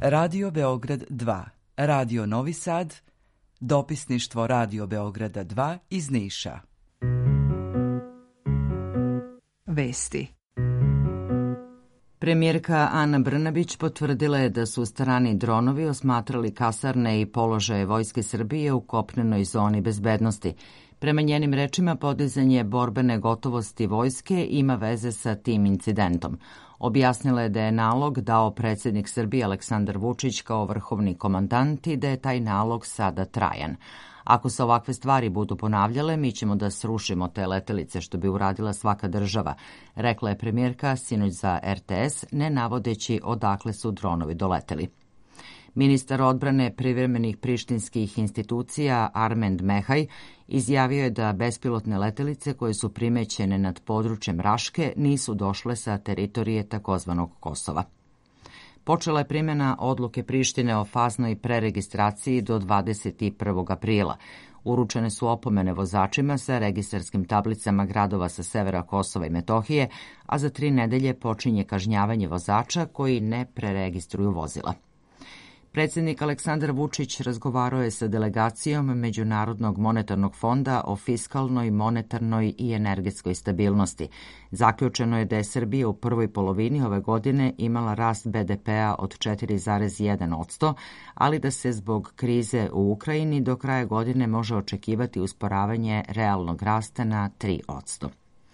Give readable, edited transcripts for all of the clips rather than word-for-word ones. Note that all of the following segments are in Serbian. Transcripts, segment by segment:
Radio Beograd 2, Radio Novi Sad, dopisništvo Radio Beograda 2 iz Niša. Vesti. Premijerka Ana Brnabić potvrdila je da su strani dronovi osmatrali kasarne i položaje Vojske Srbije u kopnenoj zoni bezbednosti. Prema njenim rečima, podizanje borbene gotovosti vojske ima veze sa tim incidentom. Objasnila je da je nalog dao predsjednik Srbije Aleksandar Vučić kao vrhovni komandant i da je taj nalog sada trajan. Ako se ovakve stvari budu ponavljale, mi ćemo da srušimo te letelice, što bi uradila svaka država, rekla je premijerka sinoć za RTS, ne navodeći odakle su dronovi doleteli. Ministar odbrane privremenih prištinskih institucija Armend Mehaj izjavio je da bespilotne letelice koje su primećene nad područjem Raške nisu došle sa teritorije takozvanog Kosova. Počela je primjena odluke Prištine o faznoj preregistraciji do 21. aprila. Uručene su opomene vozačima sa registarskim tablicama gradova sa severa Kosova i Metohije, a za 3 nedelje počinje kažnjavanje vozača koji ne preregistruju vozila. Predsjednik Aleksandar Vučić razgovarao je sa delegacijom Međunarodnog monetarnog fonda o fiskalnoj, monetarnoj i energetskoj stabilnosti. Zaključeno je da je Srbija u prvoj polovini ove godine imala rast BDP-a od 4,1%, ali da se zbog krize u Ukrajini do kraja godine može očekivati usporavanje realnog rasta na 3%.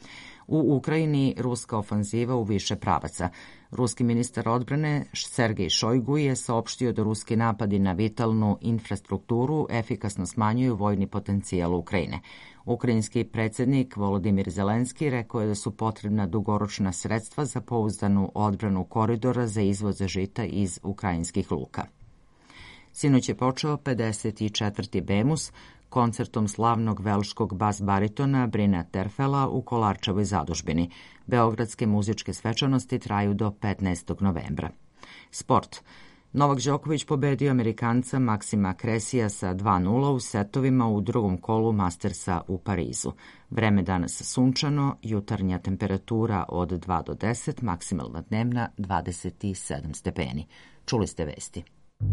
U Ukrajini ruska ofanziva u više pravaca. Ruski ministar odbrane Sergej Šojgu je saopštio da ruski napadi na vitalnu infrastrukturu efikasno smanjuju vojni potencijal Ukrajine. Ukrajinski predsjednik Volodimir Zelenski rekao je da su potrebna dugoročna sredstva za pouzdanu odbranu koridora za izvoz žita iz ukrajinskih luka. Sinoć je počeo 54. Bemus, koncertom slavnog velškog bas-baritona Brina Terfela u Kolarčevoj zadužbini. Beogradske muzičke svečanosti traju do 15. novembra. Sport. Novak Đoković pobedio Amerikanca Maksima Kresija sa 2:0 u setovima u drugom kolu Mastersa u Parizu. Vreme danas sunčano, jutarnja temperatura od 2 do 10, maksimalna dnevna 27 stepeni. Čuli ste vesti.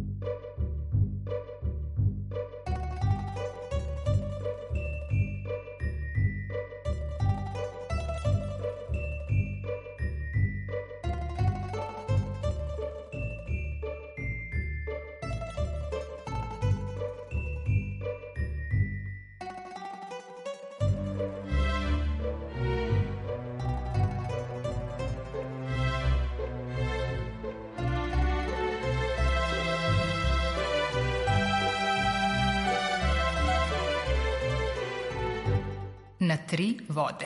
Na 3 vode.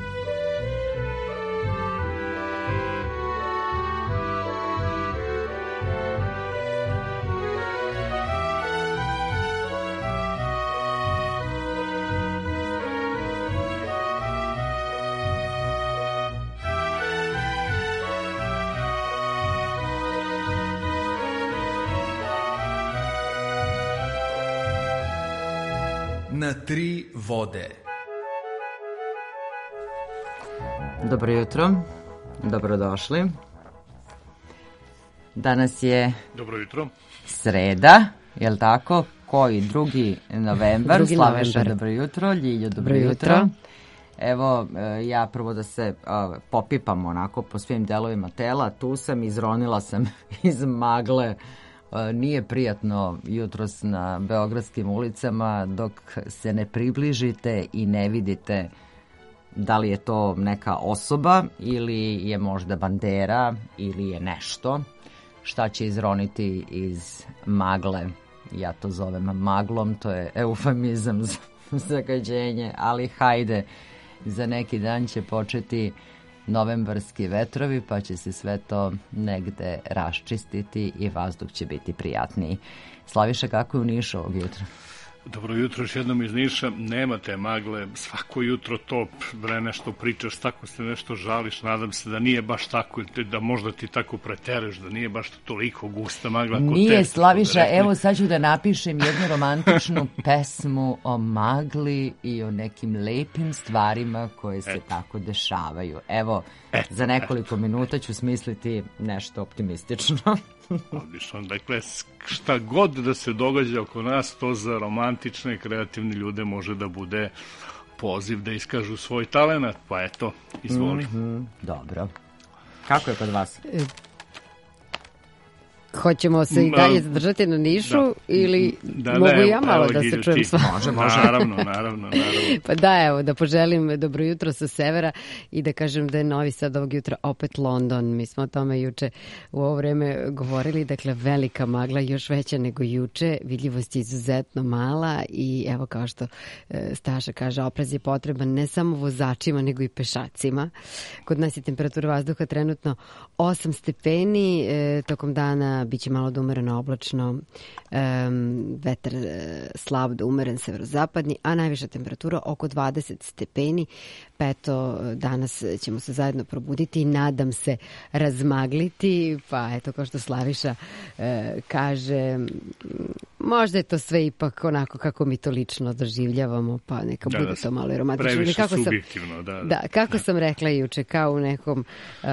Na 3 vode. Dobro jutro, dobrodošli. Danas je Dobro jutro. Sreda, jel tako? Koji? 2. novembar. Slaveša, dobro jutro. Ljiljo, dobro jutro. Evo, ja prvo da se popipam onako po svim delovima tela. Tu sam, izronila sam iz magle. Nije prijatno jutros na beogradskim ulicama dok se ne približite i ne vidite da li je to neka osoba ili je možda bandera ili je nešto šta će izroniti iz magle. Ja to zovem maglom, to je eufemizam za zagađenje, ali hajde, za neki dan će početi novembarski vetrovi pa će se sve to negde raščistiti i vazduh će biti prijatniji. Slaviša, kako je u Nišu ovog jutra? Dobro jutro još jednom iz Niša. Nema te magle, svako jutro to nešto pričaš, tako se nešto žališ, nadam se da nije baš tako, da možda ti tako pretereš, da nije baš toliko gusta magla. Nije, Slaviša, evo sad ću da napišem jednu romantičnu pesmu o magli i o nekim lepim stvarima koje se tako dešavaju. Evo, za nekoliko minuta ću smisliti nešto optimistično. Odlično, dakle, šta god da se događa oko nas, to za romantične, kreativne ljude može da bude poziv da iskažu svoj talenat, pa eto, izvoli. Dobro. Kako je kod vas? Hoćemo se i dalje zadržati na Nišu ili mogu ja malo da se čujem s vama? Može. Naravno. Pa da, evo, da poželim dobro jutro sa severa i da kažem da je Novi Sad ovog jutra opet London. Mi smo o tome juče u ovo vreme govorili, dakle velika magla, još veća nego juče, vidljivost je izuzetno mala i evo kao što Staša kaže, oprez je potreban ne samo vozačima nego i pešacima. Kod nas je temperatura vazduha trenutno 8 stepeni, tokom dana biće malo da umereno oblačno, vetar slab da umeren severozapadni, a najviša temperatura oko 20 stepeni. Pa eto, danas ćemo se zajedno probuditi i nadam se razmagliti, pa eto kao što Slaviša kaže, možda je to sve ipak onako kako mi to lično doživljavamo, pa neka bude to malo romantično. Previše subjektivno, da. Kako sam rekla juče, kao u nekom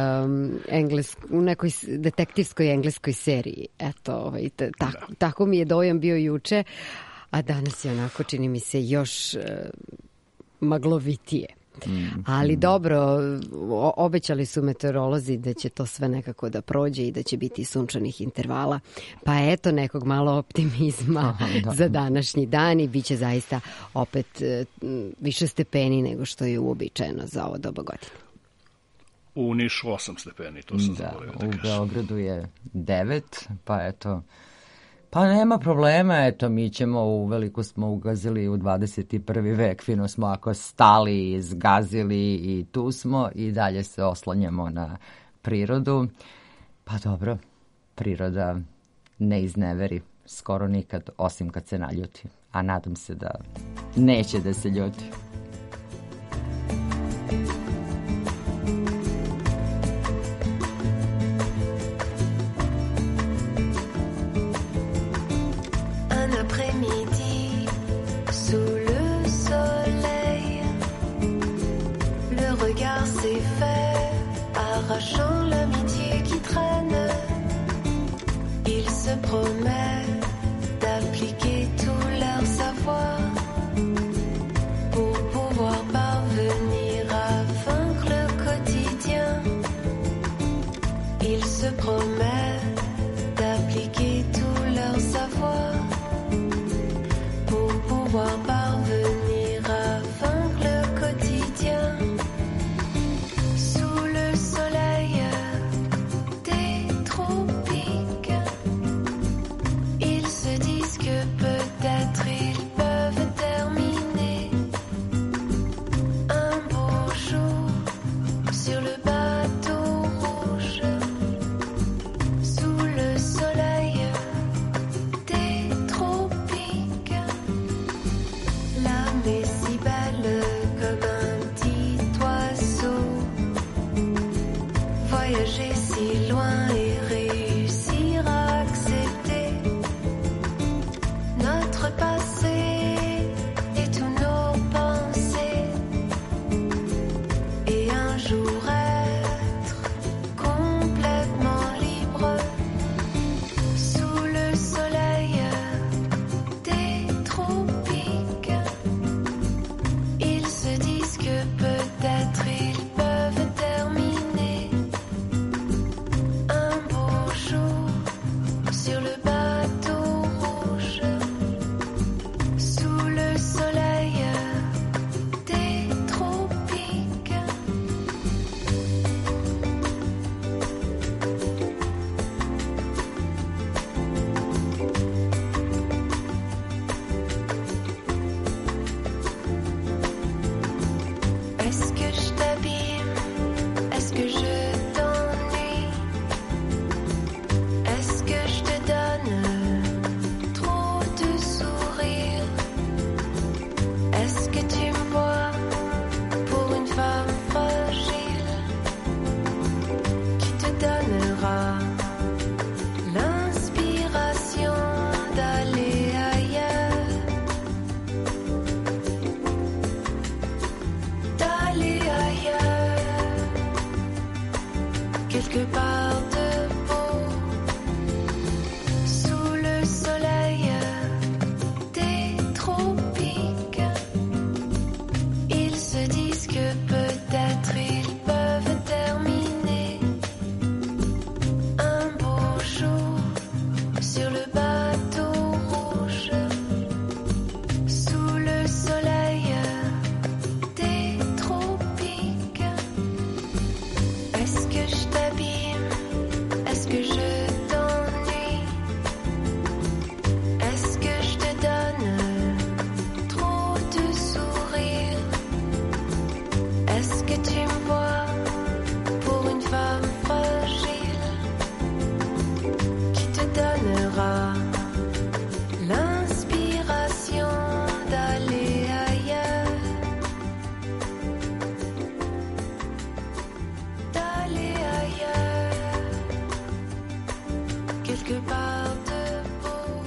u nekoj detektivskoj engleskoj seriji. Eto, tako mi je dojam bio juče, a danas je onako, čini mi se, još maglovitije. Ali dobro, obećali su meteorolozi da će to sve nekako da prođe i da će biti sunčanih intervala. Pa eto nekog malo optimizma za današnji dan i bit će zaista opet više stepeni nego što je uobičajeno za ovo doba godine. U Nišu 8 stepeni, to sam zaboravio da kažem. U Beogradu je 9, pa eto, pa nema problema, eto, mi ćemo, uveliko smo ugazili u 21. vek, fino smo ako stali, izgazili i tu smo i dalje se oslanjamo na prirodu. Pa dobro, priroda ne izneveri skoro nikad, osim kad se naljuti, a nadam se da neće da se ljuti. Arrachant l'amitié qui traîne, ils se promettent d'appliquer tout leur savoir pour pouvoir parvenir à vaincre le quotidien. Ils se promettent d'appliquer tout leur savoir pour pouvoir parvenir à vaincre le quotidien. donnera l'inspiration d'aller ailleurs, quelque part de beau.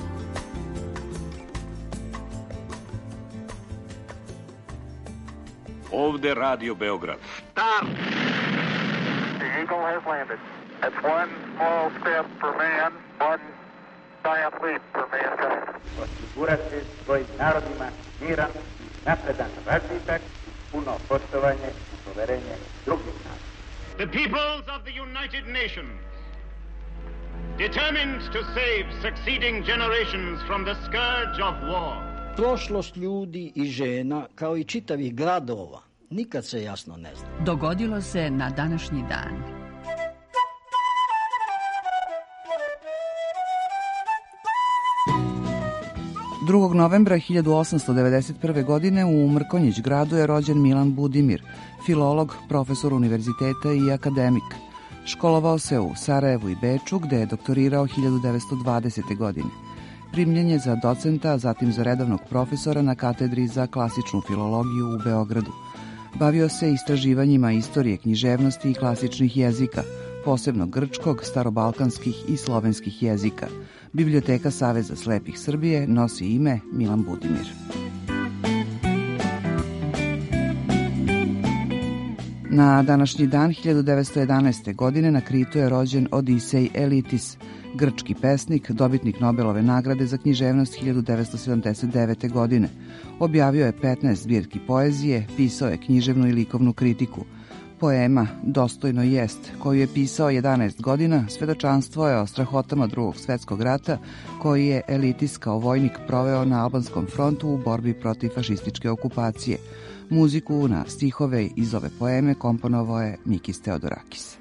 Ovde Radio Beograd. Start! The Eagle has landed. That's one small step for man, one giant leap for mankind. Osigurati svojim narodima miran, napredan razvitak, puno poštovanje i poverenje drugih naroda. The peoples of the United Nations, determined to save succeeding generations from the scourge of war. Prošlost ljudi i žena, kao i čitavih gradova, nikad se jasno ne zna. Dogodilo se na današnji dan. Drugog novembra 1891. godine u Mrkonjić gradu je rođen Milan Budimir, filolog, profesor univerziteta i akademik. Školovao se u Sarajevu i Beču, gde je doktorirao 1920. godine. Primljen je za docenta, a zatim za redovnog profesora na katedri za klasičnu filologiju u Beogradu. Bavio se istraživanjima istorije, književnosti i klasičnih jezika, posebno grčkog, starobalkanskih i slovenskih jezika. Biblioteka Saveza slepih Srbije nosi ime Milan Budimir. Na današnji dan 1911. godine na Kritu je rođen Odisej Elitis, grčki pesnik, dobitnik Nobelove nagrade za književnost 1979. godine. Objavio je 15 zbirki poezije, pisao je književnu i likovnu kritiku. Poema Dostojno jest, koju je pisao 11 godina, svedočanstvo je o strahotama Drugog svetskog rata, koji je Elitis kao vojnik proveo na albanskom frontu u borbi protiv fašističke okupacije. Muziku na stihove iz ove poeme komponovao je Mikis Theodorakis.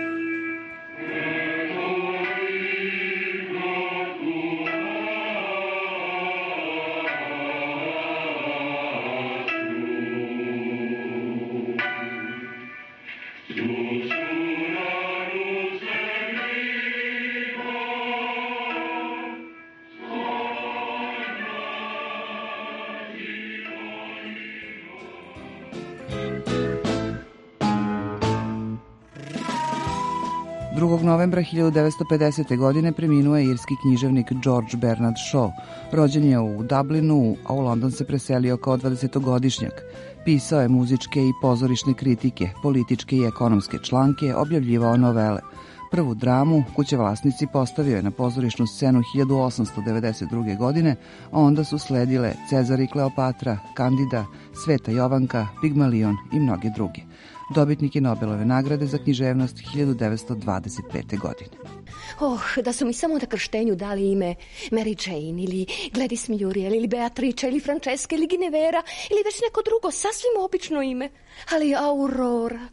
Drugog novembra 1950. godine preminuo je irski književnik George Bernard Shaw. Rođen je u Dublinu, a u London se preselio kao 20-godišnjak. Pisao je muzičke i pozorišne kritike, političke i ekonomske članke, objavljivao novele. Prvu dramu, Kuće vlasnici, postavio je na pozorišnu scenu 1892. godine, a onda su sledile Cezar i Kleopatra, Kandida, Sveta Jovanka, Pigmalion i mnoge druge. Dobitnik je Nobelove nagrade za književnost 1925. godine. Da su mi samo na krštenju dali ime Mary Jane ili Gladys Muriel ili Beatrice ili Francesca ili Ginevera ili već neko drugo, sasvim obično ime. Ali Aurora.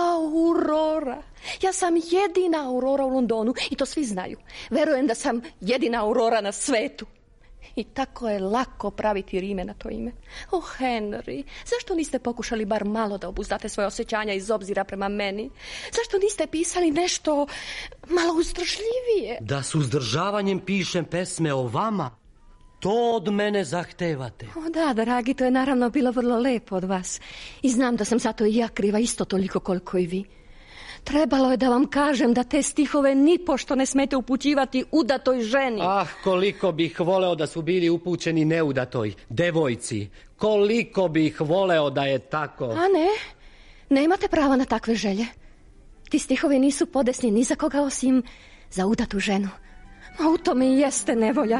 Ja sam jedina Aurora u Londonu i to svi znaju. Verujem da sam jedina Aurora na svetu. I tako je lako praviti rime na to ime. Henry, zašto niste pokušali bar malo da obuzdate svoje osjećanja iz obzira prema meni? Zašto niste pisali nešto malo uzdržljivije? Da s uzdržavanjem pišem pesme o vama, to od mene zahtevate. Da, dragi, to je naravno bilo vrlo lepo od vas. I znam da sam zato i ja kriva isto toliko koliko i vi. Trebalo je da vam kažem da te stihove nipošto ne smete upućivati udatoj ženi. Koliko bih voleo da su bili upućeni neudatoj devojci. Koliko bih voleo da je tako. Ne imate prava na takve želje. Ti stihovi nisu podesni ni za koga osim za udatu ženu. A u tome i jeste nevolja.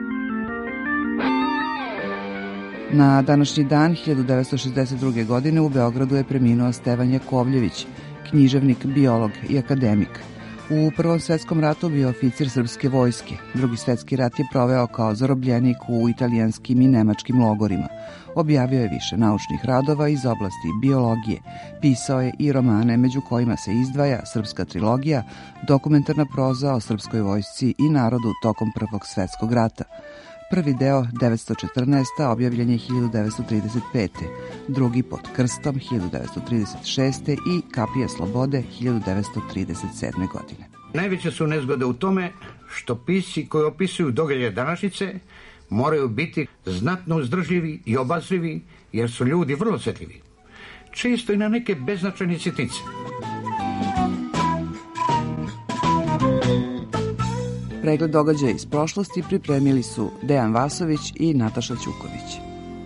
Na današnji dan 1962. godine u Beogradu je preminuo Stevan Jakovljević, književnik, biolog i akademik. U Prvom svetskom ratu bio oficir srpske vojske. Drugi svetski rat je proveo kao zarobljenik u italijanskim i nemačkim logorima. Objavio je više naučnih radova iz oblasti biologije. Pisao je i romane, među kojima se izdvaja Srpska trilogija, dokumentarna proza o srpskoj vojsci i narodu tokom Prvog svetskog rata. Prvi deo 914. objavljen je 1935. Drugi Pod krstom 1936. i Kapije slobode 1937. godine. Najveće su nezgode u tome što pisci koji opisuju događaje današnjice moraju biti znatno uzdržljivi i obazrivi, jer su ljudi vrlo osjetljivi. Često i na neke beznačajne sitnice. Pregled događaja iz prošlosti pripremili su Dejan Vasović i Nataša Ćuković.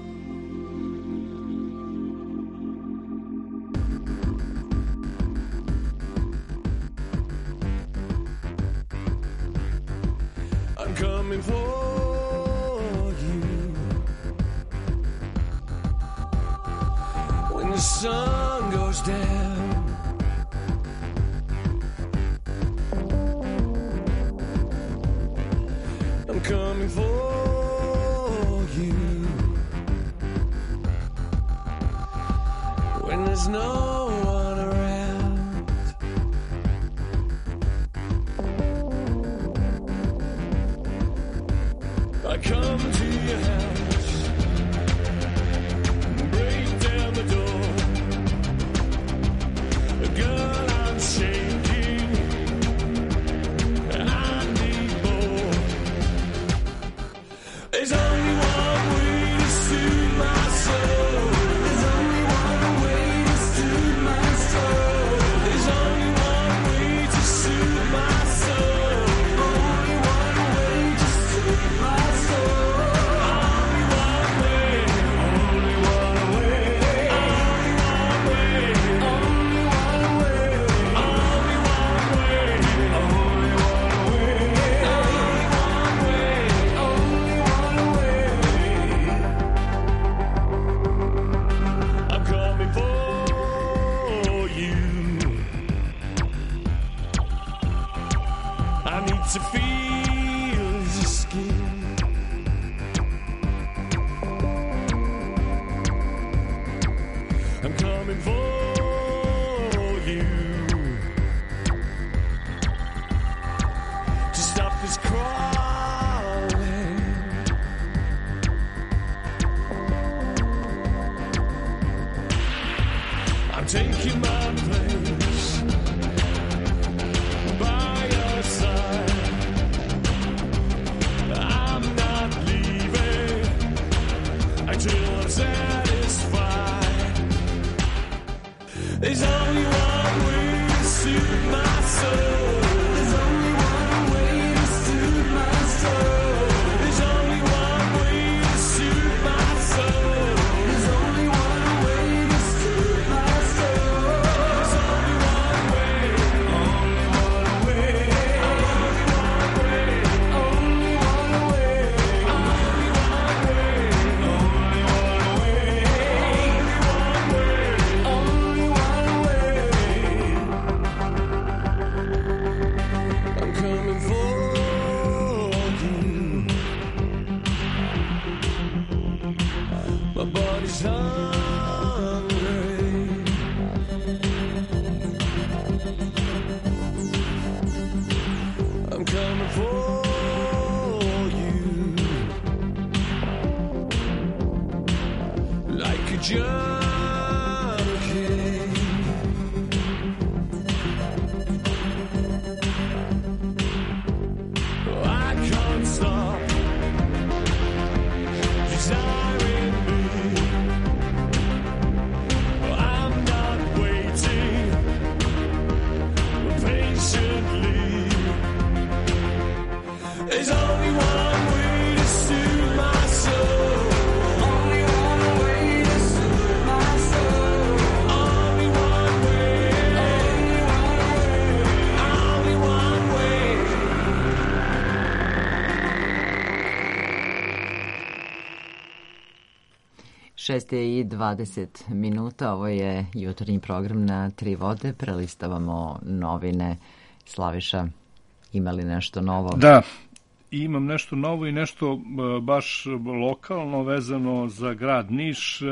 I 20 minuta, ovo je jutarnji program na Tri vode, prelistavamo novine. Slaviša, ima li nešto novo? Da, imam nešto novo i nešto baš lokalno vezano za grad Niš.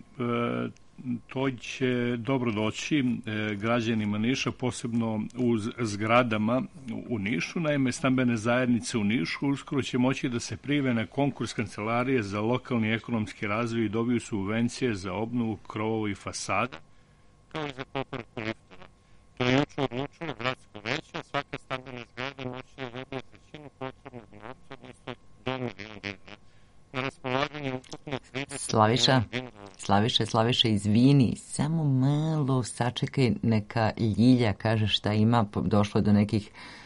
To će dobro doći građanima Niša, posebno u zgradama u Nišu. Naime, stambene zajednice u Nišu uskoro će moći da se prijave na konkurs Kancelarije za lokalni ekonomski razvoj i dobiju subvencije za obnovu krovova i fasada, kao i za popravku liftova. To je juče odlučilo gradsko veće. Svaka stambena zgrada moći da dobije trećinu Slaviša, izvini, samo malo sačekaj, neka Ljilja kaže šta ima, došlo je do nekih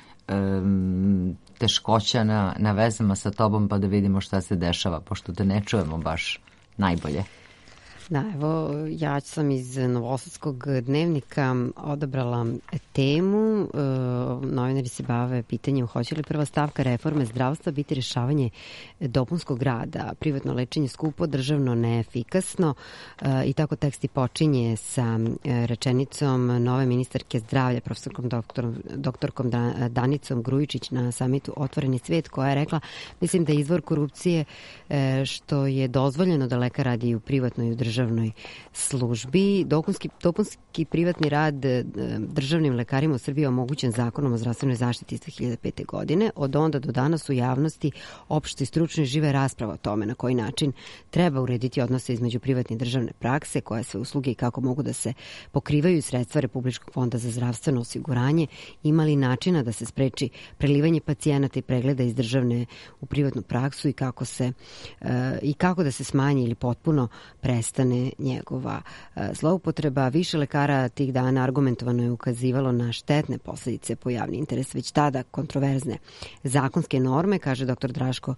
teškoća na vezama sa tobom, pa da vidimo šta se dešava, pošto te ne čujemo baš najbolje. Da, evo, ja sam iz Novosadskog dnevnika odabrala temu. Novinari se bave pitanjem hoće li prva stavka reforme zdravstva biti rešavanje dopunskog rada, privatno lečenje skupo, državno neefikasno, i tako tekst i počinje sa rečenicom nove ministarke zdravlja, profesorkom doktorkom Danicom Grujičić na samitu Otvoreni svijet, koja je rekla, mislim da je izvor korupcije što je dozvoljeno da lekar radi u privatnoj i u državnoj službi. Dopunski privatni rad državnim lekarima u Srbiji je omogućen Zakonom o zdravstvenoj zaštiti iz 2005. godine. Od onda do danas u javnosti opšte i stručno žive rasprava o tome na koji način treba urediti odnose između privatne i državne prakse, koje sve usluge i kako mogu da se pokrivaju sredstva Republičkog fonda za zdravstveno osiguranje, imali načina da se spreči prelivanje pacijenata i pregleda iz državne u privatnu praksu i kako da se smanji ili potpuno prestane njegova zloupotreba. Više lekara tih dana argumentovano je ukazivalo na štetne posledice po javni interes, već tada kontroverzne zakonske norme, kaže dr. Draško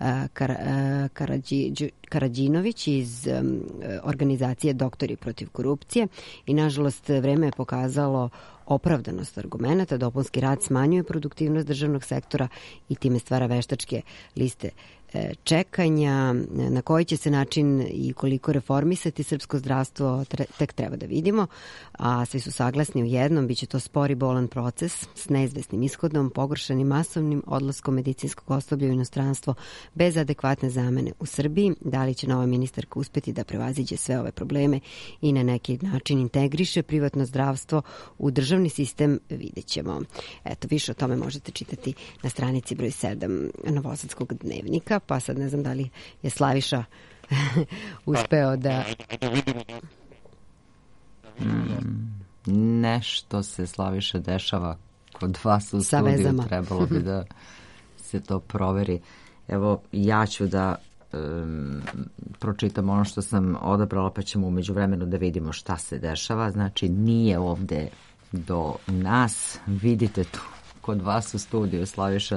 Karađinović iz organizacije Doktori protiv korupcije, i nažalost vreme je pokazalo opravdanost argumenta. Dopunski rad smanjuje produktivnost državnog sektora i time stvara veštačke liste čekanja. Na koji će se način i koliko reformisati srpsko zdravstvo tek treba da vidimo, a svi su saglasni u jednom, bit će to spor i bolan proces s neizvesnim ishodom, pogoršanim masovnim odlaskom medicinskog osoblja u inostranstvo bez adekvatne zamene u Srbiji. Da li će nova ministarka uspeti da prevaziđe sve ove probleme i na neki način integriše privatno zdravstvo u državni sistem, vidjet ćemo. Eto, više o tome možete čitati na stranici broj 7 Novosadskog dnevnika, pa sad ne znam da li je Slaviša uspeo da... Nešto se, Slaviša, dešava kod vas u studiju, trebalo bi da se to proveri. Evo, ja ću da pročitam ono što sam odabrala, pa ćemo umeđu vremenu da vidimo šta se dešava. Znači, nije ovde do nas, vidite tu kod vas u studiju, Slaviša.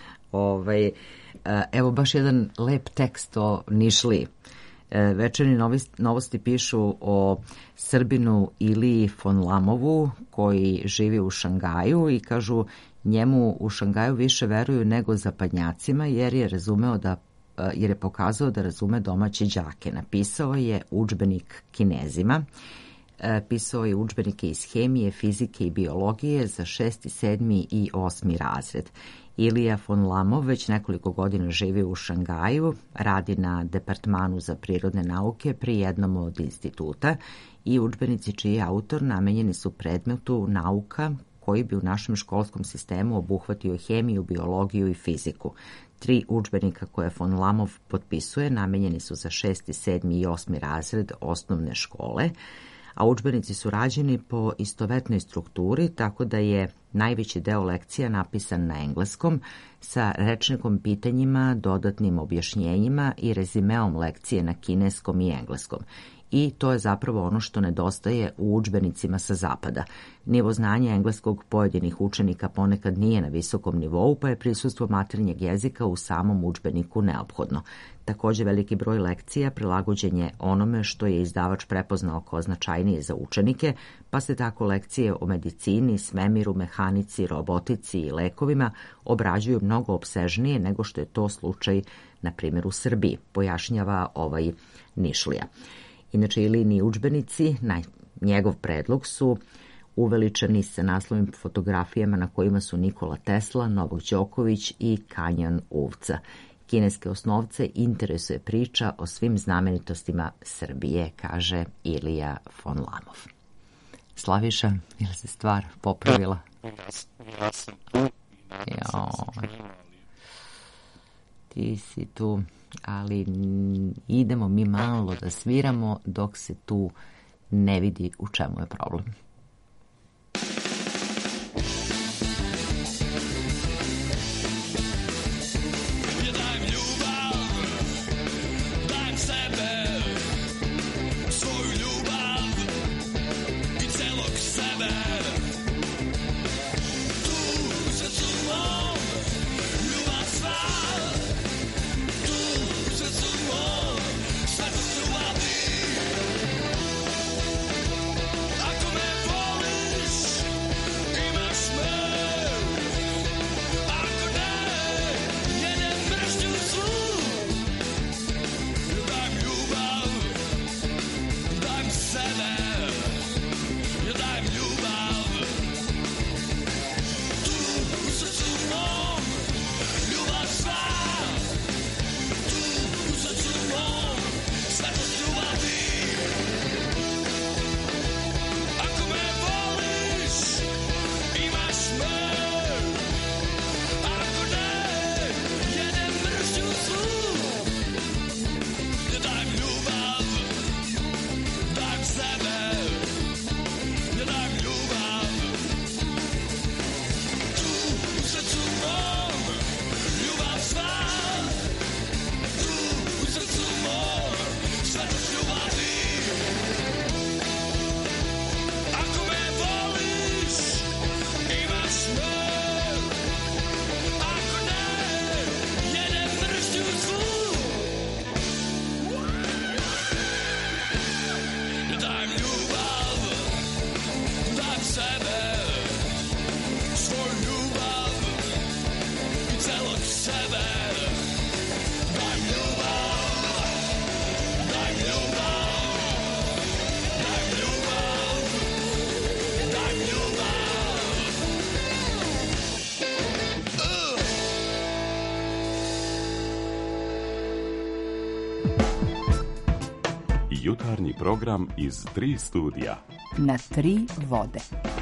Evo baš jedan lep tekst o Nišliji. Večernji novosti pišu o Srbinu Iliji von Lamovu, koji živi u Šangaju, i kažu njemu u Šangaju više veruju nego zapadnjacima, jer je pokazao da razume domaće đake. Napisao je udžbenik Kinezima, pisao je udžbenike iz hemije, fizike i biologije za 6., 7. i 8. razred. Ilija von Lamov već nekoliko godina živi u Šangaju, radi na Departmanu za prirodne nauke pri jednom od instituta, i udžbenici čiji je autor namenjeni su predmetu nauka koji bi u našem školskom sistemu obuhvatio hemiju, biologiju i fiziku. 3 udžbenika koje von Lamov potpisuje namenjeni su za 6., 7. i 8. razred osnovne škole, a udžbenici su rađeni po istovetnoj strukturi, tako da je najveći deo lekcija napisan na engleskom, sa rečnikom pitanjima, dodatnim objašnjenjima i rezimeom lekcije na kineskom i engleskom. I to je zapravo ono što nedostaje u udžbenicima sa zapada. Nivo znanja engleskog pojedinih učenika ponekad nije na visokom nivou, pa je prisustvo maternjeg jezika u samom udžbeniku neophodno. Također, veliki broj lekcija prilagođen je onome što je izdavač prepoznao kao značajnije za učenike, pa se tako lekcije o medicini, svemiru, mehanici, robotici i lekovima obrađuju mnogo opsežnije nego što je to slučaj, na primjer, u Srbiji, pojašnjava ovaj Nišlija. Inače, Ilijini udžbenici, njegov predlog, su uveličani sa naslovnim fotografijama na kojima su Nikola Tesla, Novak Đoković i Kanjon Uvca. Kineske osnovce interesuje priča o svim znamenitostima Srbije, kaže Ilija von Lamov. Slaviša, je li se stvar popravila? Ja sam tu. Ti si tu, ali idemo mi malo da sviramo dok se tu ne vidi u čemu je problem. Jutarnji program iz 3 studija. Na 3 vode.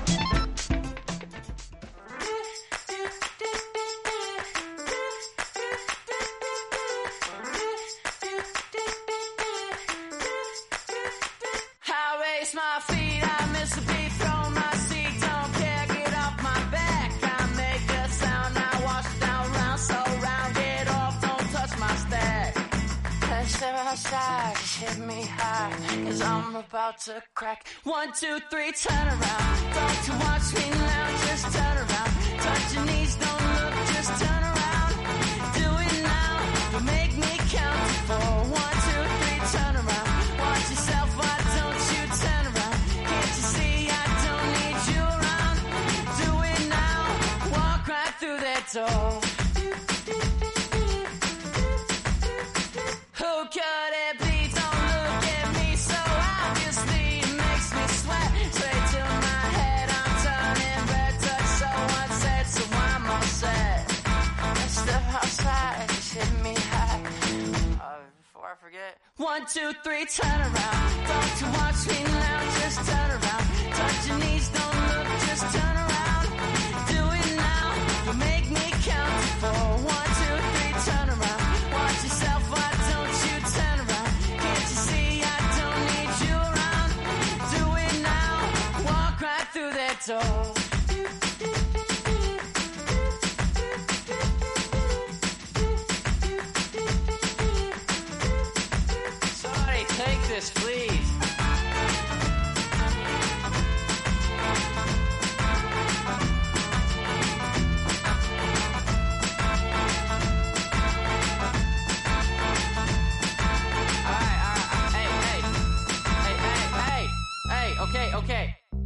To crack. 1, 2, 3, turn around. Don't you watch me now, just turn around. Touch your knees, don't look, just turn around. Do it now, you make me count to 4. 1, 2, 3, turn around. Watch yourself, why don't you turn around? Can't you see I don't need you around? Do it now, walk right through that door. Who could it be? Don't look at me so obviously. Straight to my head, I'm turning red. Touch someone said, so I'm all set. Let's step outside, just hit me high. Before I forget. 1, 2, 3, turn around. Don't you watch me now, just turn around. Touch your knees, don't look, just turn around. Do it now, you make me count to 4. 1, 2, 3, turn around. Watch yourself, why don't you turn around? Can't you see I don't need you around? Do it now, walk right through that door. Somebody take this, please. Okay.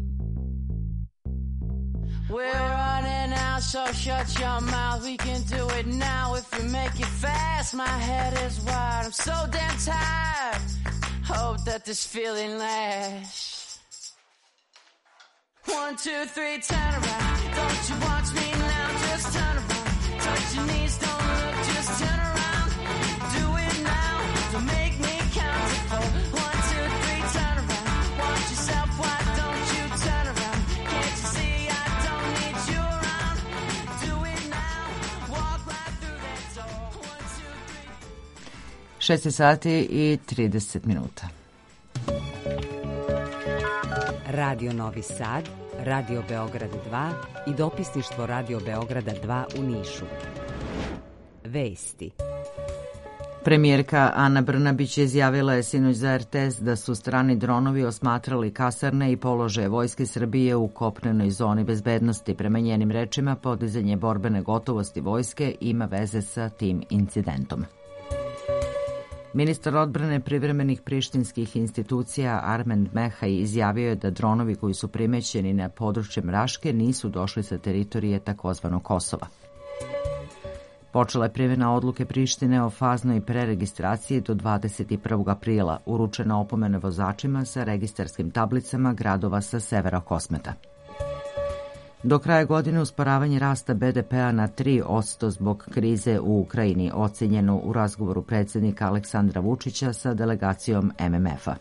We're running out, so shut your mouth. We can do it now if we make it fast. My head is wide, I'm so damn tired. Hope that this feeling lasts. 1, 2, 3, turn around. Don't you watch me now, just turn around. Touch your knees, don't look, just turn around. Do it now, don't make me count to 4. 1, 2, 3, turn around. Watch yourself, why don't you turn around? Can't you see I don't need you around? Do it now, walk right through that door. 1, 2, 3. 6 sati i 30 minuta. Radio Novi Sad, Radio Beograd 2 i dopisništvo Radio Beograda 2 u Nišu. Vesti. Premijerka Ana Brnabić izjavila je sinoć za RTS da su strani dronovi osmatrali kasarne i položaje Vojske Srbije u kopnenoj zoni bezbednosti. Prema njenim rečima, podizanje borbene gotovosti vojske ima veze sa tim incidentom. Ministar odbrane privremenih prištinskih institucija Armend Mehaj izjavio je da dronovi koji su primećeni na područjem Raške nisu došli sa teritorije takozvanog Kosova. Počela je primjena odluke Prištine o faznoj preregistraciji do 21. aprila, uručena opomene vozačima sa registarskim tablicama gradova sa severa Kosmeta. Do kraja godine usporavanje rasta BDP-a na 3% zbog krize u Ukrajini, ocenjeno u razgovoru predsjednika Aleksandra Vučića sa delegacijom MMF-a.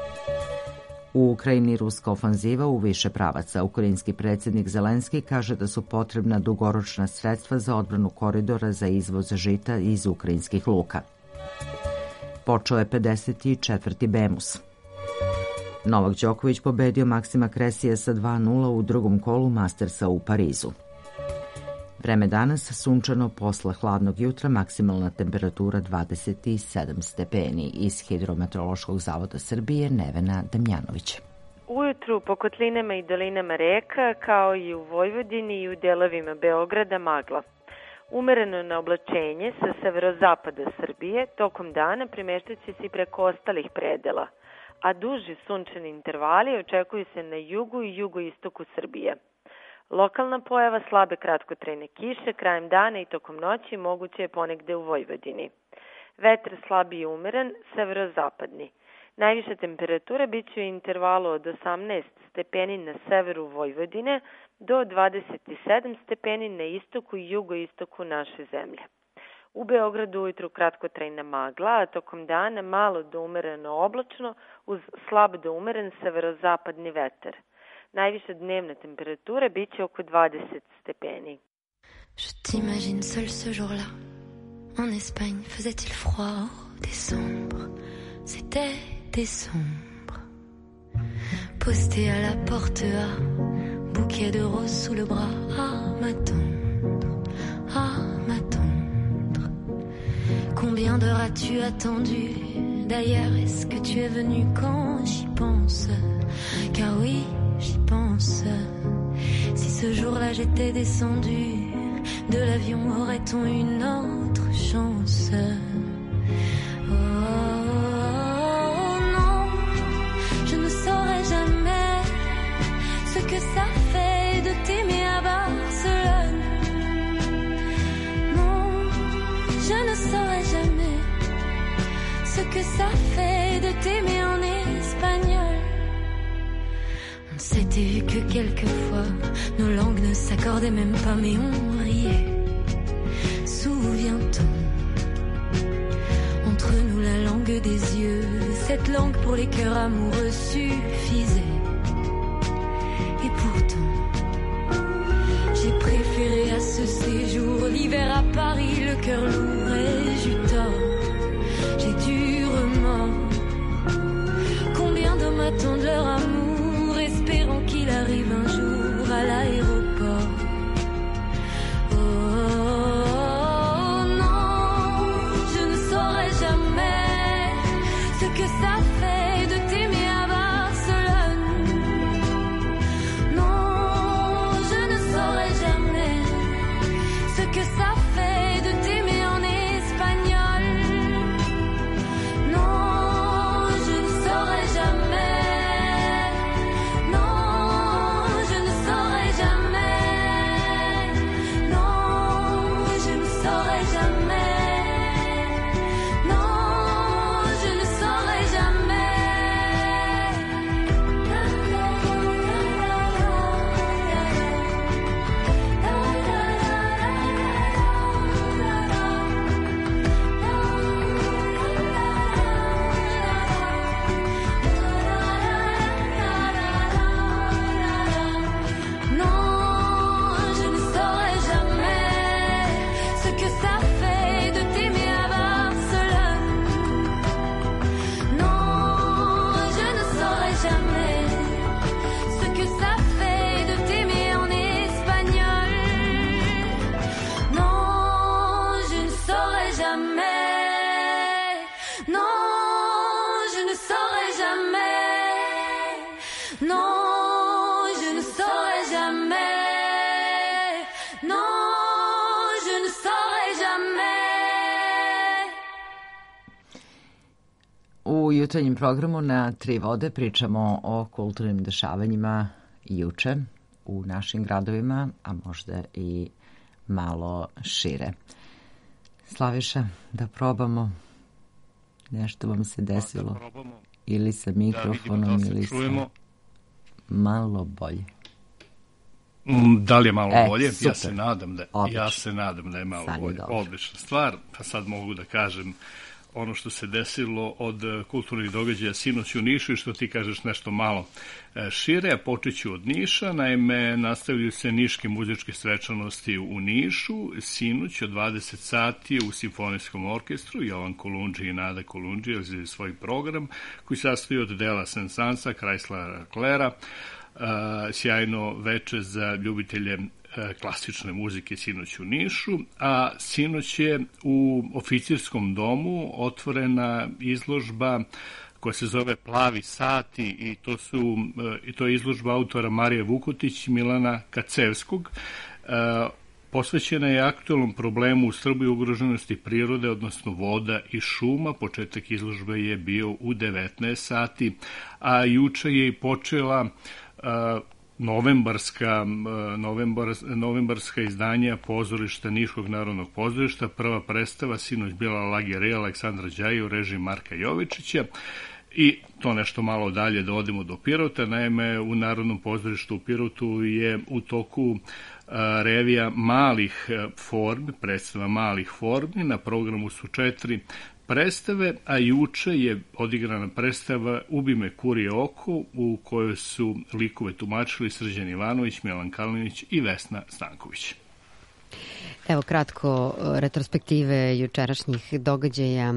U Ukrajini ruska ofanziva u više pravaca. Ukrajinski predsjednik Zelenski kaže da su potrebna dugoročna sredstva za odbranu koridora za izvoz žita iz ukrajinskih luka. Počeo je 54. Bemus. Novak Đoković pobedio Maksima Kresija sa 2:0 u drugom kolu Mastersa u Parizu. Vreme danas sunčano posle hladnog jutra, maksimalna temperatura 27 stepeni. Iz Hidrometeorološkog zavoda Srbije Nevena Damjanović. Ujutru po kotlinama i dolinama reka, kao i u Vojvodini i u delovima Beograda magla. Umereno na oblačenje sa severozapada Srbije tokom dana primeštat će se i preko ostalih predela, a duži sunčani intervali očekuju se na jugu i jugoistoku Srbije. Lokalna pojava slabe kratkotrajne kiše krajem dana i tokom noći moguće je ponegde u Vojvodini. Vetar slab i umeren, severozapadni. Najviša temperatura biće u intervalu od 18 stepeni na severu Vojvodine do 27 stepeni na istoku i jugoistoku naše zemlje. U Beogradu ujutru kratkotrajna magla, a tokom dana malo do umereno oblačno uz slab do umeren severozapadni vetar. Najviša dnevna temperatura biće oko 20 stepeni. Je t'imagine seul ce jour-là. En Espagne, faisait-il froid? Décembre, c'était décembre. Posté à la porte A, bouquet de roses sous le bras. À m'attendre. Combien d'heures as-tu attendu? D'ailleurs, est-ce que tu es venu quand j'y pense? Car oui, j'y pense. Si ce jour-là j'étais descendu de l'avion, aurait-on une autre chance? Oh non, je ne saurais jamais ce que ça fait de t'aimer à Barcelone. Non, je ne saurais jamais ce que ça fait de t'aimer en espagnol. On s'était vu que quelquefois nos langues ne s'accordaient même pas, mais on riait. Souviens-t'en, entre nous la langue des yeux, cette langue pour les cœurs amoureux suffisait. Et pourtant, j'ai préféré à ce séjour l'hiver à Paris, le cœur lourd, et j'eus tort, j'ai du remords. Combien d'hommes attendent leur amour, espérant qu'il arrive un jour à l'aéroport. Oh non, je ne saurais jamais ce que ça fait de t'aimer à Barcelone. Non, je ne saurais jamais ce que ça fait de t'aimer en espagnol. Non, je ne saurais jamais. Non, je ne saurais jamais. Non, je ne saurais jamais. Non, je ne saurais Non, je ne saurais jamais ce que ça fait de t'aimer à Barcelone. Non, je ne saurais jamais ce que ça fait de t'aimer en espagnol. Non, je ne saurais jamais. Non, je ne saurais jamais. Non, je ne saurais jamais. Non, je ne saurais jamais. U jutarnjem programu na Tri vode pričamo o kulturnim dešavanjima juče u našim gradovima, a možda i malo šire. Slaviša, da probamo. Nešto vam se desilo. Ili sa mikrofonom, ili sa... Malo bolje. Da li je malo bolje? Super. Ja se nadam da je malo bolje. Odlična stvar. Pa sad mogu da kažem ono što se desilo od kulturnih događaja sinoć u Nišu i što ti kažeš nešto malo šire. Počet ću od Niša. Naime, nastavljaju se niške muzičke svečanosti u Nišu. Sinoć od 20 sati u Simfonijskom orkestru Jovan Kolundži i Nada Kolundži izveli svoj program koji sastoji od dela Saint-Sansa, Chrysler Klera. Sjajno veče za ljubitelje klasične muzike sinoć u Nišu, a sinoć je u oficirskom domu otvorena izložba koja se zove Plavi sati i to je izložba autora Marije Vukotić i Milana Kacevskog. Posvećena je aktualnom problemu u Srbiji ugroženosti prirode, odnosno voda i šuma. Početak izložbe je bio u 19 sati, a juče je i počela novembarska izdanja pozorišta Niškog narodnog pozorišta. Prva predstava sinoć bila Lagerija Aleksandra Đaje u režiji Marka Jovičića. I to nešto malo dalje da odemo do Pirota. Naime, u Narodnom pozorištu u Pirotu je u toku revija malih formi, predstava malih formi. Na programu su 4 predstave, a juče je odigrana predstava Ubi me kurje oko, u kojoj su likove tumačili Srđan Ivanović, Milan Kalinić i Vesna Stanković. Evo kratko retrospektive jučerašnjih događaja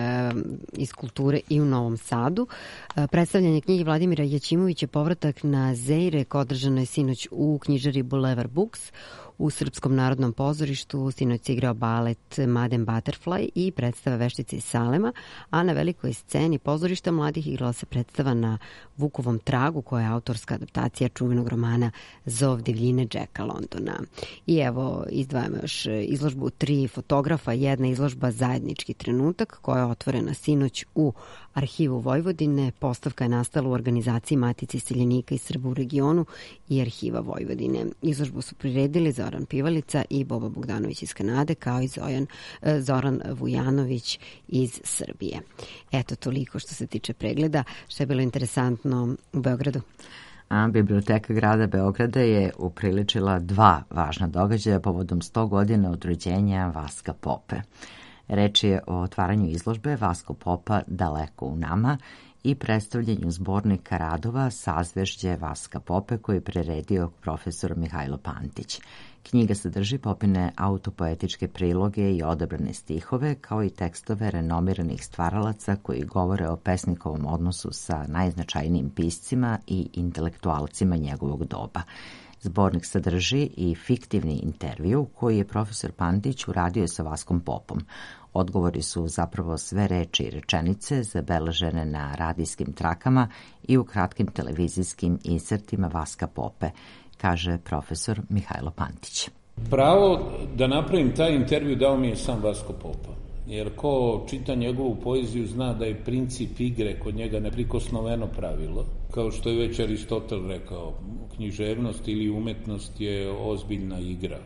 iz kulture i u Novom Sadu. Predstavljanje knjige Vladimira Jaćimovića Povratak na Zejrek održano je sinoć u knjižari Boulevard Books. U Srpskom narodnom pozorištu sinoć se igrao balet Madame Butterfly i predstava Veštice iz Salema, a na velikoj sceni pozorišta mladih igrala se predstava Na Vukovom tragu, koja je autorska adaptacija čuvenog romana Zov divljine Jacka Londona. I evo, izdvajamo još izložbu 3 fotografa, jedna izložba Zajednički trenutak, koja je otvorena sinoć u Arhivu Vojvodine. Postavka je nastala u organizaciji Matice iseljenika i Srba u regionu i Arhiva Vojvodine. Izložbu su priredili Zoran Pivalica i Boba Bogdanović iz Kanade, kao i Zoran Vujanović iz Srbije. Eto, toliko što se tiče pregleda. Što je bilo interesantno u Beogradu? Biblioteka grada Beograda je upriličila 2 važna događaja povodom 100 godina od rođenja Vaska Pope. Reč je o otvaranju izložbe Vasko Popa Daleko u nama i predstavljanju zbornika radova Sazvežđe Vaska Pope koji je priredio profesor Mihajlo Pantić. Knjiga sadrži Popine autopoetičke priloge i odabrane stihove, kao i tekstove renomiranih stvaralaca koji govore o pesnikovom odnosu sa najznačajnijim piscima i intelektualcima njegovog doba. Zbornik sadrži i fiktivni intervju koji je profesor Pantić uradio sa Vaskom Popom. Odgovori su zapravo sve reči i rečenice zabeležene na radijskim trakama i u kratkim televizijskim insertima Vaska Pope, kaže profesor Mihajlo Pantić. Pravo da napravim taj intervju dao mi je sam Vasko Popa, jer ko čita njegovu poeziju zna da je princip igre kod njega neprikosnoveno pravilo. Kao što je već Aristotel rekao, književnost ili umetnost je ozbiljna igra.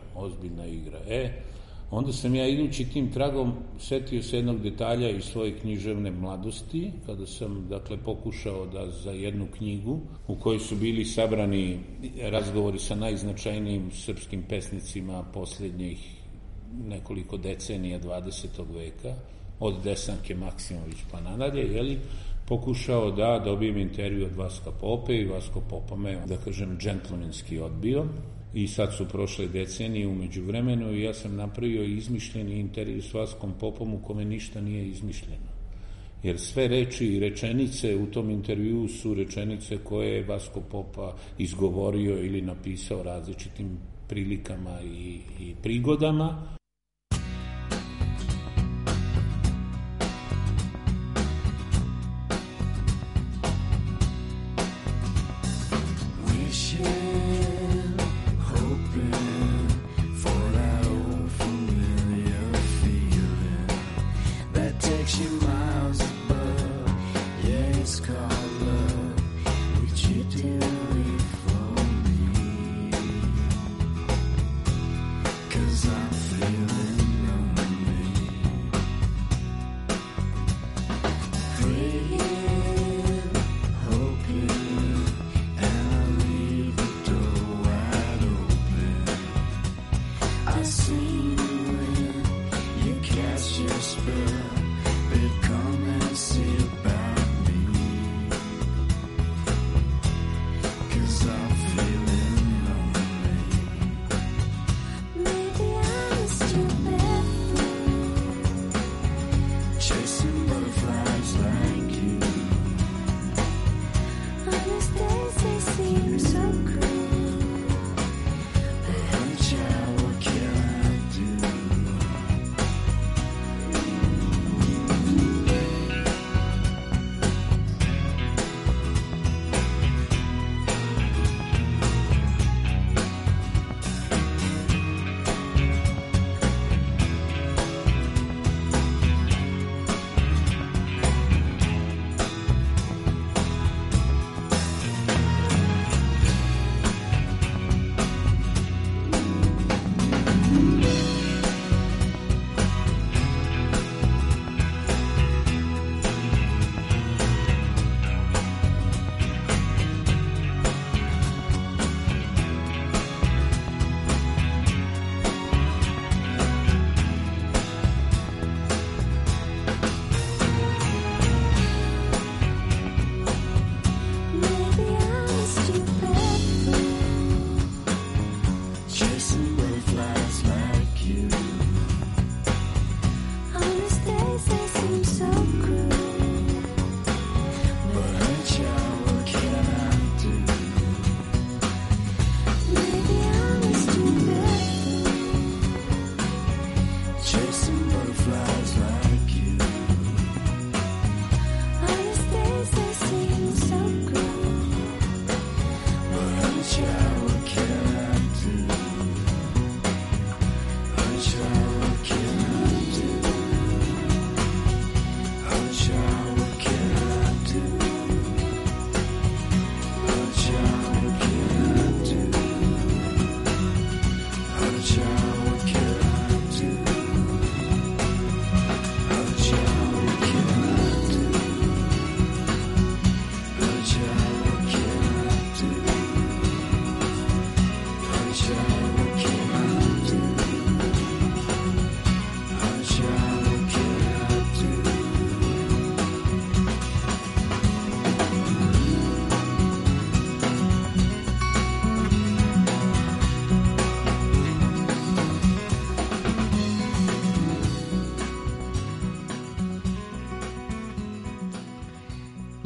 Onda sam ja idući tim tragom setio se jednog detalja iz svoje književne mladosti, kada sam pokušao da za jednu knjigu u kojoj su bili sabrani razgovori sa najznačajnijim srpskim pesnicima posljednjih nekoliko decenija 20. veka, od Desanke Maksimović pa nadalje, pokušao da dobijem intervju od Vaska Pope i Vasko Popa me, džentlmenski odbio. I sad su prošle decenije umeđu vremenu i ja sam napravio izmišljeni intervju s Vaskom Popom u kome ništa nije izmišljeno. Jer sve reči i rečenice u tom intervjuu su rečenice koje je Vasko Popa izgovorio ili napisao različitim prilikama i prigodama.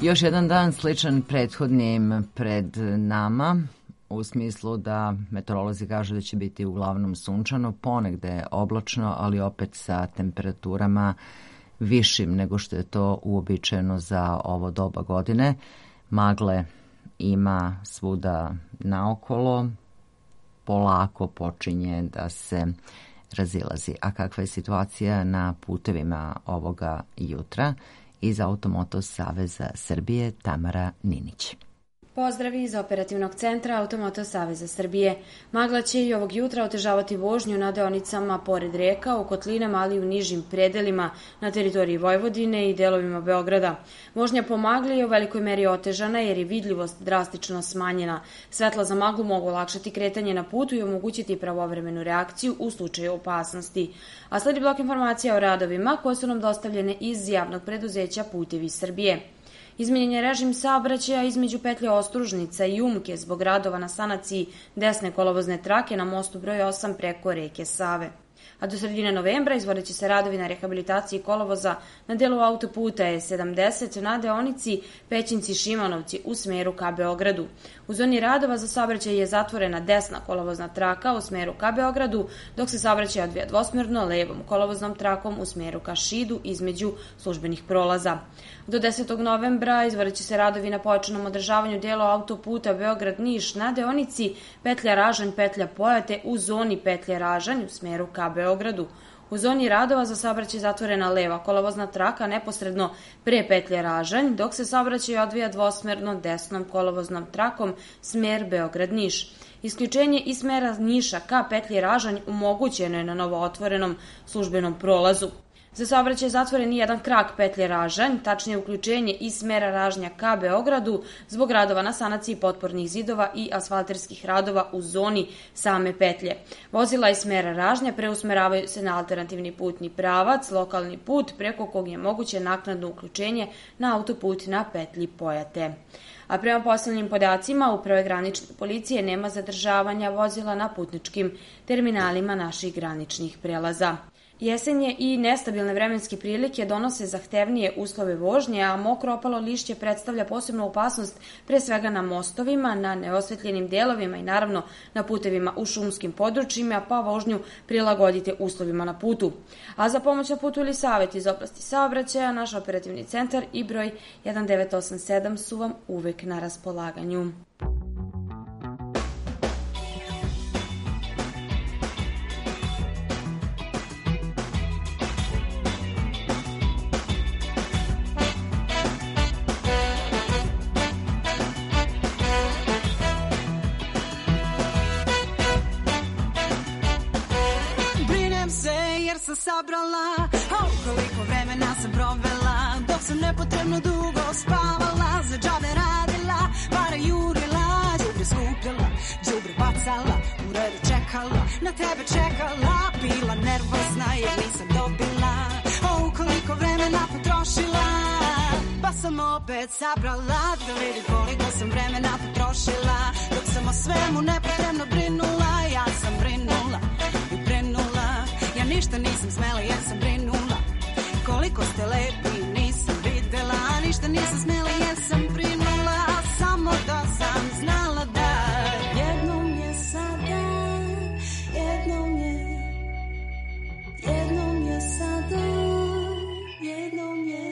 Još jedan dan sličan prethodnim pred nama, u smislu da meteorolozi kažu da će biti uglavnom sunčano, ponegde oblačno, ali opet sa temperaturama višim nego što je to uobičajeno za ovo doba godine. Magle ima svuda naokolo, polako počinje da se razilazi. A kakva je situacija na putevima ovoga jutra? Iz Automoto Saveza Srbije Tamara Ninić. Pozdravi iz operativnog centra Automoto Saveza Srbije. Magla će i ovog jutra otežavati vožnju na deonicama pored reka, u kotlinama, ali i u nižim predelima na teritoriji Vojvodine i delovima Beograda. Vožnja po magli je u velikoj meri otežana jer je vidljivost drastično smanjena. Svetla za maglu mogu olakšati kretanje na putu i omogućiti pravovremenu reakciju u slučaju opasnosti. A sledi blok informacija o radovima koje su nam dostavljene iz javnog preduzeća Putevi Srbije. Izmenjen je režim saobraćaja između petlje Ostružnica i Umke zbog radova na sanaciji desne kolovozne trake na mostu broj 8 preko reke Save. A do sredine novembra izvodeće se radovi na rehabilitaciji kolovoza na delu autoputa E70 na deonici Pećinci-Šimanovci u smeru ka Beogradu. U zoni radova za saobraćaj je zatvorena desna kolovozna traka u smeru ka Beogradu, dok se saobraćaj odvija dvosmerno levom kolovoznom trakom u smeru ka Šidu između službenih prolaza. Do 10. novembra izvodeće se radovi na pojačanom održavanju dela autoputa Beograd-Niš na deonici petlja Ražanj-petlja Pojate u zoni petlje Ražanj u smeru ka Beogradu. U zoni radova za saobraćaj zatvorena leva kolovozna traka neposredno pre petlje Ražanj, dok se saobraćaj odvija dvosmerno desnom kolovoznom trakom smer Beograd-Niš. Isključenje iz smera Niša ka petlji Ražanj omogućeno je na novo otvorenom službenom prolazu. Za saobraćaj zatvoren je jedan krak petlje Ražanj, tačnije uključenje iz smera Ražnja ka Beogradu zbog radova na sanaciji potpornih zidova i asfalterskih radova u zoni same petlje. Vozila iz smera Ražnja preusmeravaju se na alternativni putni pravac, lokalni put preko kog je moguće naknadno uključenje na autoput na petlji Pojate. A prema poslednjim podacima Uprave granične policije nema zadržavanja vozila na putničkim terminalima naših graničnih prelaza. Jesenje i nestabilne vremenske prilike donose zahtevnije uslove vožnje, a mokro opalo lišće predstavlja posebnu opasnost pre svega na mostovima, na neosvetljenim delovima i naravno na putevima u šumskim područjima, pa vožnju prilagodite uslovima na putu. A za pomoć na putu ili savjet iz oblasti saobraćaja, naš operativni centar i broj 1987 su vam uvek na raspolaganju. Sabrala, koliko vremena sam provela, dok sam nepotrebno dugo spavala, za džabe radila, pare jurila, đubre skupljala, đubre bacala, u redu čekala, na tebe čekala, bila nervozna jer nisam dobila, koliko vremena potrošila, pa sam opet sabrala, da vidim koliko sam vremena potrošila, dok sam o svemu nepotrebno brinula, ja sam brinula i brinula. Ništa nisam smela jer sam brinula, koliko ste lepi nisam videla, ništa nisam smela jer sam brinula, samo da sam znala da jednom je sada, jednom je sada, jednom je.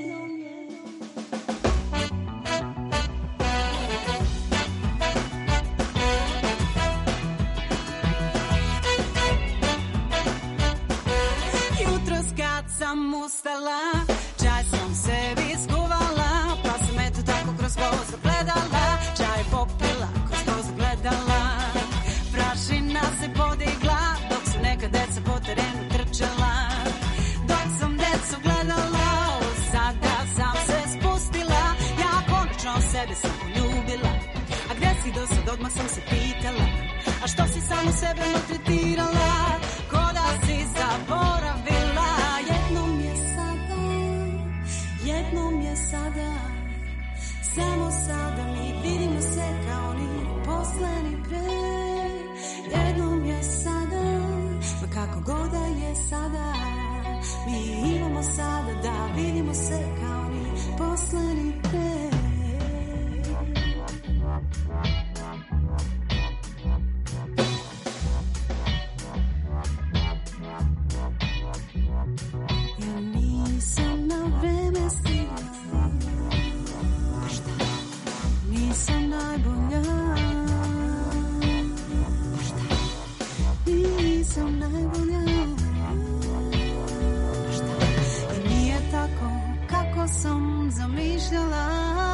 Sam ustala, čaj sam sebi skuvala, pa sam eto tako kroz kozu gledala, čaj popila, kroz kozu gledala, prašina se podigla, dok su neka deca po terenu trčala, dok sam decu gledala, sada sam se spustila, ja konačno sebe sam poljubila, a gde si do sad odmah sam se pitala, a što si samo sebe maltretirala, ko da si zaboravila. Jednom je sada, samo sada mi vidimo se kao ni posle ni pre. Jednom je sada, ma kako god da je sada, mi imamo sada da vidimo se kao ni posle ni pre. osjetila.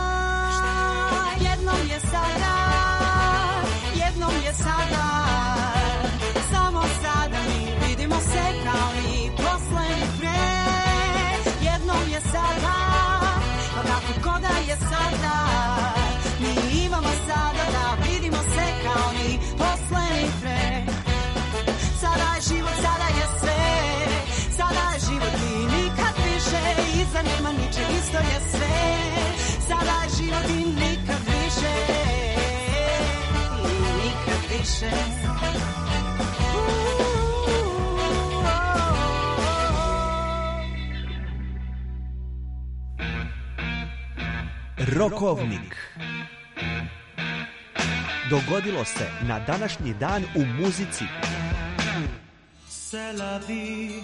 Jednom je sada, jednom je sada, samo sada mi vidimo se kao i posle i pre. Jednom je sada, pa kako ko da je sada, mi imamo sada da vidimo se kao ni posle i pre. Sada je život, sada je sve, sada je život i nikad više, iza nema ničeg, isto je sve. Sada je život i nikad više, i nikad više. Rokovnik. Dogodilo se na današnji dan u muzici. C'est la vie.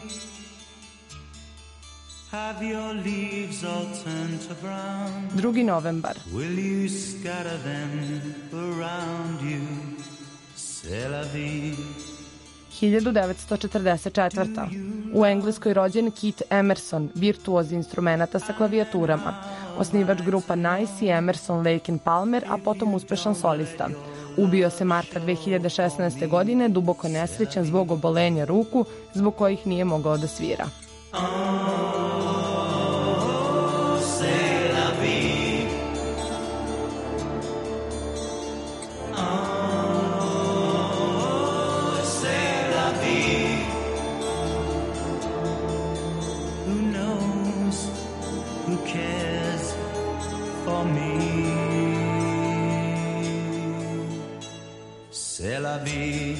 Have your leaves all turned to brown? 2. novembar. Will you scatter them around you? C'est la vie. 1944. U Engleskoj rođen Keith Emerson, virtuoz instrumenata sa klavijaturama, osnivač grupa Nice i Emerson, Lake and Palmer, a potom uspešan solista. Ubio se marta 2016. godine, duboko nesrećan zbog obolenja ruku, zbog kojih nije mogao da svira. Vie.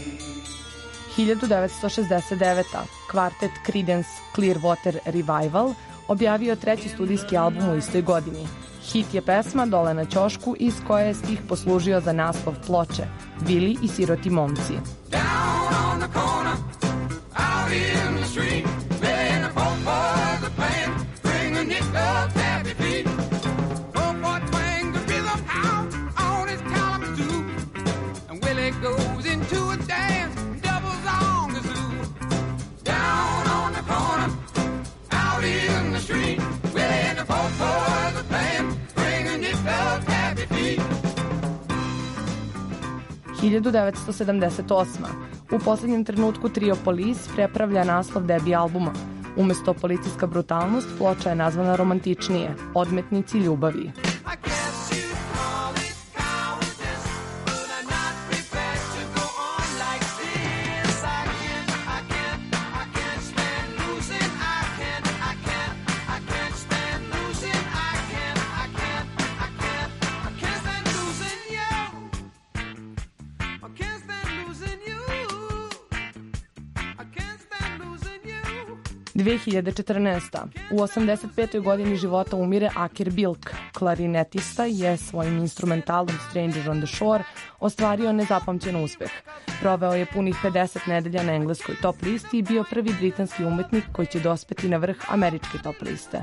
1969. Kvartet Creedence Clearwater Revival objavio 3. studijski album u istoj godini. Hit je pesma Dole na ćošku, iz koje je stih poslužio za naslov ploče Vili i siroti momci. Down on the corner, out in the street, playing the folk boys are playing, bring a nickel happy feet. Folk boy twang the rhythm out on his calamitoo, and Willie goes into a dance, doubles on the zoo. Down on the corner, out in the street, Willie and the folk boys are playing, bring a nickel happy feet. 1978. U poslednjem trenutku trio Police prepravlja naslov debi albuma. Umesto policijska brutalnost, ploča je nazvana romantičnije, Odmetnici ljubavi. – 2014. U 85. godini života umire Aker Bilk. Klarinetista je svojim instrumentalom Stranger on the Shore ostvario nezapamćen uspeh. Proveo je punih 50 nedelja na engleskoj top listi i bio prvi britanski umetnik koji će dospeti na vrh američke top liste.